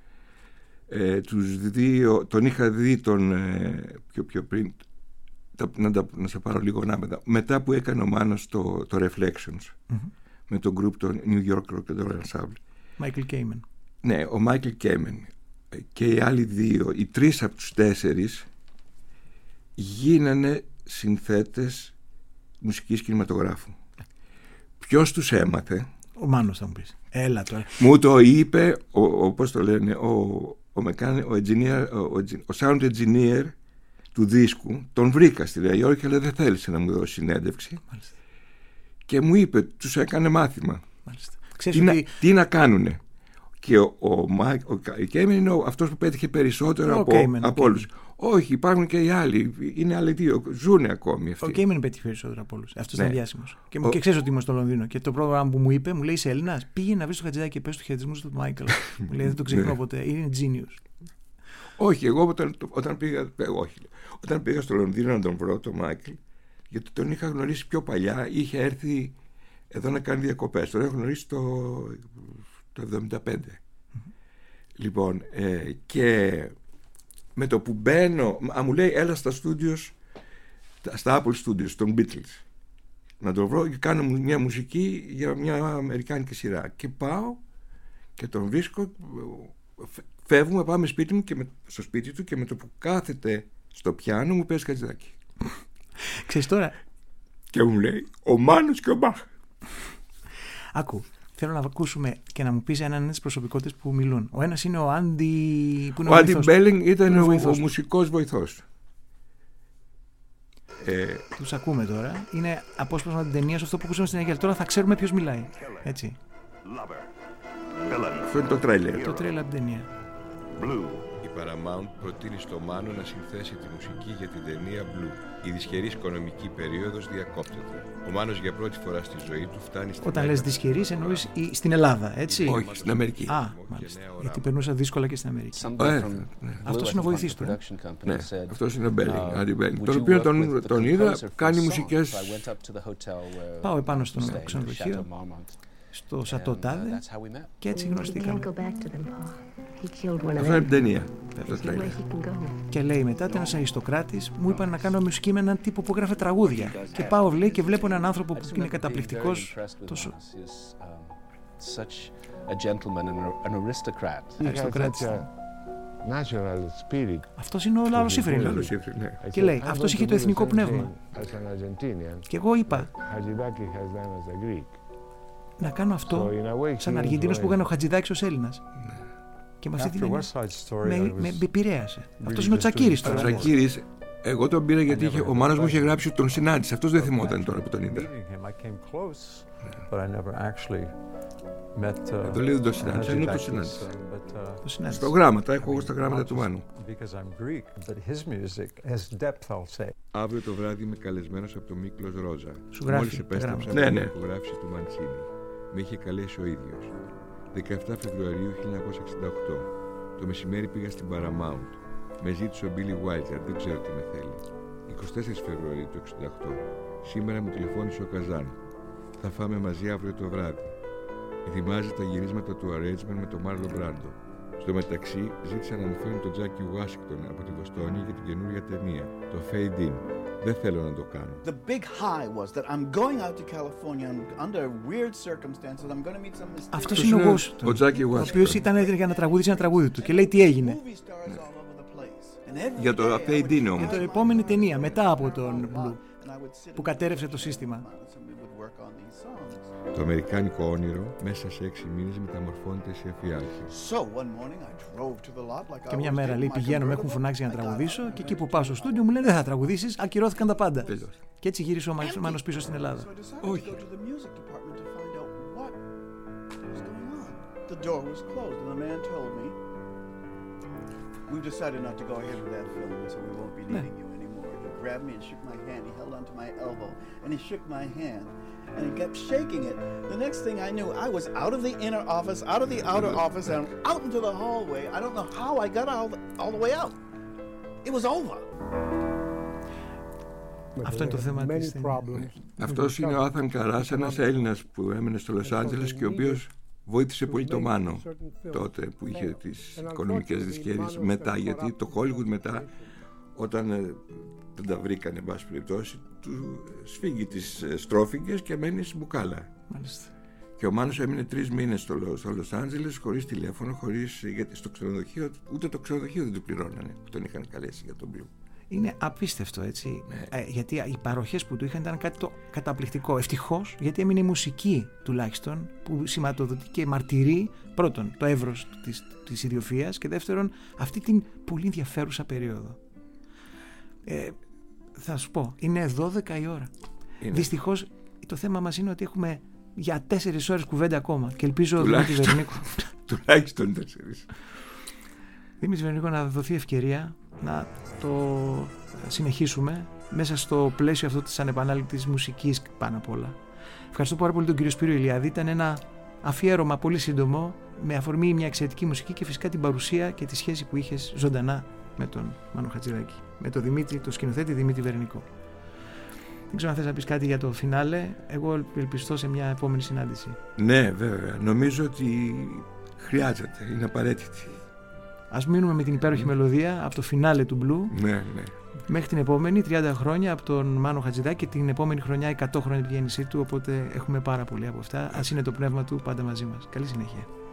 Speaker 2: ε, τους δύο. Τον είχα δει τον ε, πιο, πιο πριν. Τα, να, τα, να σε πάρω λίγο ανάμετα. Μετά που έκανε ο Μάνος το, το Reflections mm-hmm. με τον group το New York Rock Ensemble.
Speaker 9: Michael Kamen.
Speaker 2: Ναι, ο Michael Kamen και οι άλλοι δύο, οι τρεις από τους τέσσερις γίνανε συνθέτες μουσικής κινηματογράφου. Ποιος τους έμαθε?
Speaker 9: Ο Μάνος θα μου πεις. Έλα τώρα.
Speaker 2: Μου το είπε ο, ο, πώς το λένε, ο, ο, μεκάνε, ο, engineer, ο, ο, ο sound engineer του δίσκου. Τον βρήκα στη Νέα Υόρκη, αλλά δεν θέλησε να μου δώσει συνέντευξη. Μάλιστα. Και μου είπε, τους έκανε μάθημα. Τι, ότι... να, τι να κάνουνε. Και ο, ο, ο, ο Κέιμεν είναι ο, αυτός που πέτυχε περισσότερο ο από, Κέιμεν, από όλους. Όχι, υπάρχουν και οι άλλοι. Είναι άλλοι δύο. Ζούνε ακόμη αυτοί.
Speaker 9: Ο Κέιμεν πέτυχε περισσότερο από όλους. Αυτός ναι. είναι διάσημος. Και, ο... και ξέρεις ότι είμαι στο Λονδίνο. Και το πρόγραμμα που μου είπε, μου λέει: είσαι Έλληνας, πήγε να βρει το Χατζηδάκη και πες του χαιρετισμούς του Μάικλ. Μου λέει: δεν το ξεχνώ ποτέ. Είναι genius.
Speaker 2: Όχι, εγώ όταν, όταν, πήγα, όχι, όταν πήγα στο Λονδίνο να τον βρω, τον Μάικλ, γιατί τον είχα γνωρίσει πιο παλιά, είχε έρθει εδώ να κάνει διακοπές. Τον είχα γνωρίσει το, το εβδομήντα πέντε. Mm-hmm. Λοιπόν, ε, και με το που μπαίνω, α, μου λέει έλα στα studios, στα Apple Studios των Beatles, να τον βρω και κάνω μια μουσική για μια αμερικάνικη σειρά. Και πάω και τον βρίσκω, φεύγουμε, πάμε σπίτι μου και με, στο σπίτι του, και με το που κάθεται στο πιάνο μου παίζει Χατζηδάκη.
Speaker 9: Ξέρεις τώρα.
Speaker 2: Και μου λέει ο Μάνος και ο Μπαχ.
Speaker 9: Άκου, θέλω να ακούσουμε και να μου πεις έναν τις προσωπικότητες που μιλούν. Ο ένας είναι ο Άντι. Που είναι
Speaker 2: ο Άντι Μπέλινγκ ήταν ο, ο, ο μουσικός βοηθός.
Speaker 9: Ε, τους ακούμε τώρα. Είναι απόσπασμα την ταινία, αυτό που ακούσαμε στην Αγία. Τώρα θα ξέρουμε ποιος μιλάει. Έτσι.
Speaker 2: Αυτό είναι το τρέιλερ.
Speaker 9: Το τρέιλερ από την ταινία.
Speaker 2: Η Paramount προτείνει στο Μάνο να συνθέσει τη μουσική για την ταινία Blue. Η δυσχερής οικονομική περίοδος διακόπτεται. Ο Μάνος για πρώτη φορά στη ζωή του φτάνει στην.
Speaker 9: Όταν λες δυσχερής εννοείς στην Ελλάδα, έτσι?
Speaker 2: Όχι, στην Αμερική.
Speaker 9: Α, μάλιστα. Γιατί περνούσα δύσκολα και στην Αμερική. Ε, ναι. Αυτός είναι ο βοηθής του. Ε?
Speaker 2: Ναι, αυτός είναι ο Μπέλινγκ. Τον οποίο τον, τον είδα, κάνει μουσικές.
Speaker 9: Πάω επάνω στο ξενοδοχείο, στο Σατό Τάδε, και έτσι γνωριστήκαμε.
Speaker 2: Αυτό είναι την ταινία.
Speaker 9: Και λέει μετά, ένας αριστοκράτης μου είπαν να κάνω μουσική με έναν τύπο που έγραφε τραγούδια. Και πάω, λέει, και βλέπω έναν άνθρωπο που είναι καταπληκτικός. Τόσο. Αριστοκράτης. Αυτός είναι ο Λάλο Σίφριν. Και λέει, αυτός είχε το εθνικό πνεύμα. Και εγώ είπα να κάνω αυτό σαν Αργεντίνος που έκανε ο Χατζηδάκης ως Έλληνας. Και με αυτή την έννοια με, με επηρέασε. Αυτός είναι ο Τσακίρης τώρα.
Speaker 2: Ο Τσακίρης, εγώ τον πήρα γιατί είχε, ο Μάνος μου είχε γράψει ότι τον συνάντησε. Αυτός δεν θυμόταν τώρα που τον είδα. Το λέει δεν τον συνάντησε, ενώ τον συνάντησε. Στο γράμμα, τα έχω εγώ στα γράμματα του Μάνου. Αύριο το βράδυ είμαι καλεσμένος από τον Μίκλος Ρόζα. Μόλις επέστρεψα από την ηχογράφηση του Μαντσίνη. Με είχε καλέσει ο ίδιος. δεκαεφτά Φεβρουαρίου χίλια εννιακόσια εξήντα οκτώ. Το μεσημέρι πήγα στην Paramount. Με ζήτησε ο Billy Wilder, δεν ξέρω τι με θέλει. εικοστή τέταρτη Φεβρουαρίου του εξήντα οκτώ. Σήμερα μου τηλεφώνησε ο Καζάν. Θα φάμε μαζί αύριο το βράδυ. Ετοιμάζει τα γυρίσματα του Arrangement με τον Μάρλον Μπράντο. Στο μεταξύ, ζήτησαν να μου φέρουν τον Τζάκι Ουάσιγκτον από τη Βοστόνη για την καινούργια ταινία, το Fade In. Δεν θέλω να το κάνω.
Speaker 7: The big high was that I'm going out to California and under weird circumstances I'm going to meet some mysterious.
Speaker 9: Αυτός είναι ο Washington,
Speaker 2: ο Τζάκι
Speaker 9: ο
Speaker 2: Ουάσιγκτον,
Speaker 9: οποίος ήταν έτοιμος για να τραγουδήσει ένα τραγούδι του και λέει τι έγινε.
Speaker 2: Για το Fade In όμως.
Speaker 9: Για την επόμενη ταινία, μετά από τον Blue, που κατέρευσε το σύστημα.
Speaker 2: Το αμερικάνικο όνειρο μέσα σε έξι μήνες μεταμορφώνεται σε εφιάλτη.
Speaker 9: Και μια μέρα λέει πηγαίνω, με έχουν φωνάξει για να τραγουδήσω και εκεί που πάω στο στούντιο μου λένε δεν θα τραγουδήσεις, ακυρώθηκαν τα πάντα.
Speaker 2: Τέλος.
Speaker 9: Και έτσι γύρισε ο Μάνος πίσω στην Ελλάδα.
Speaker 2: Όχι.
Speaker 7: The door was closed and the man told me, we've decided not to go ahead with that film, so we won't be needing you anymore. He grabbed me and shook my hand. He held onto my elbow and he shook my hand and he kept shaking it. The next thing I knew, I was out of the inner office, out of the outer office, and out into the hallway. I don't know how I got all the, all the way out. It was over.
Speaker 9: Αυτό είναι το θέμα της ταινίας.
Speaker 2: Αυτός είναι ο Άθαν Καράς, ένας Έλληνας που έμενε στο Λος Άντζελες και ο οποίος βοήθησε πολύ το Μάνο τότε που είχε τις οικονομικές δυσκέρειες μετά, γιατί το Hollywood μετά όταν ε, δεν τα βρήκανε εν πάση περιπτώσει του σφίγγει τις στρόφιγγες και μένει στην μπουκάλα.
Speaker 9: Μάλιστα.
Speaker 2: Και ο Μάνος έμεινε τρεις μήνες στο, στο Λος Άντζελες χωρίς τηλέφωνο, χωρίς, γιατί στο ξενοδοχείο ούτε το ξενοδοχείο δεν του πληρώνανε που τον είχαν καλέσει για τον Blue.
Speaker 9: Είναι απίστευτο, έτσι,
Speaker 2: Ναι.
Speaker 9: ε, γιατί οι παροχές που του είχαν ήταν κάτι το καταπληκτικό. Ευτυχώς, γιατί έμεινε η μουσική τουλάχιστον που σηματοδοτεί και μαρτυρεί πρώτον το εύρος της, της ιδιοφυΐας και δεύτερον αυτή την πολύ ενδιαφέρουσα περίοδο. Ε, θα σου πω, είναι δώδεκα η ώρα.
Speaker 2: Είναι.
Speaker 9: Δυστυχώς το θέμα μας είναι ότι έχουμε για τέσσερις ώρες κουβέντα ακόμα και ελπίζω
Speaker 2: Τουλάχιστον.
Speaker 9: Δημήτρη Βερνίκο
Speaker 2: Τουλάχιστον τέσσερις.
Speaker 9: Δημήτρη Βερνίκο να δοθεί ευκαιρία να το συνεχίσουμε μέσα στο πλαίσιο αυτό της ανεπανάληπτης μουσικής πάνω απ' όλα. Ευχαριστώ πάρα πολύ τον κύριο Σπύρο Ηλιάδη. Ήταν ένα αφιέρωμα πολύ σύντομο με αφορμή μια εξαιρετική μουσική και φυσικά την παρουσία και τη σχέση που είχες ζωντανά με τον Μάνο Χατζηδάκη, με τον Δημήτρη, τον σκηνοθέτη Δημήτρη Βερνίκο. Δεν ξέρω αν θες να πεις κάτι για το φινάλε. Εγώ ελπιστώ σε μια επόμενη συνάντηση.
Speaker 2: Ναι, βέβαια. Νομίζω ότι χρειάζεται, είναι απαραίτητη.
Speaker 9: Ας μείνουμε με την υπέροχη μελωδία από το φινάλε του Blue.
Speaker 2: Ναι, ναι.
Speaker 9: Μέχρι την επόμενη, τριάντα χρόνια από τον Μάνο Χατζηδάκη και την επόμενη χρονιά εκατό χρόνια τη γέννησή του. Οπότε έχουμε πάρα πολύ από αυτά. Ας είναι το πνεύμα του πάντα μαζί μας. Καλή συνέχεια.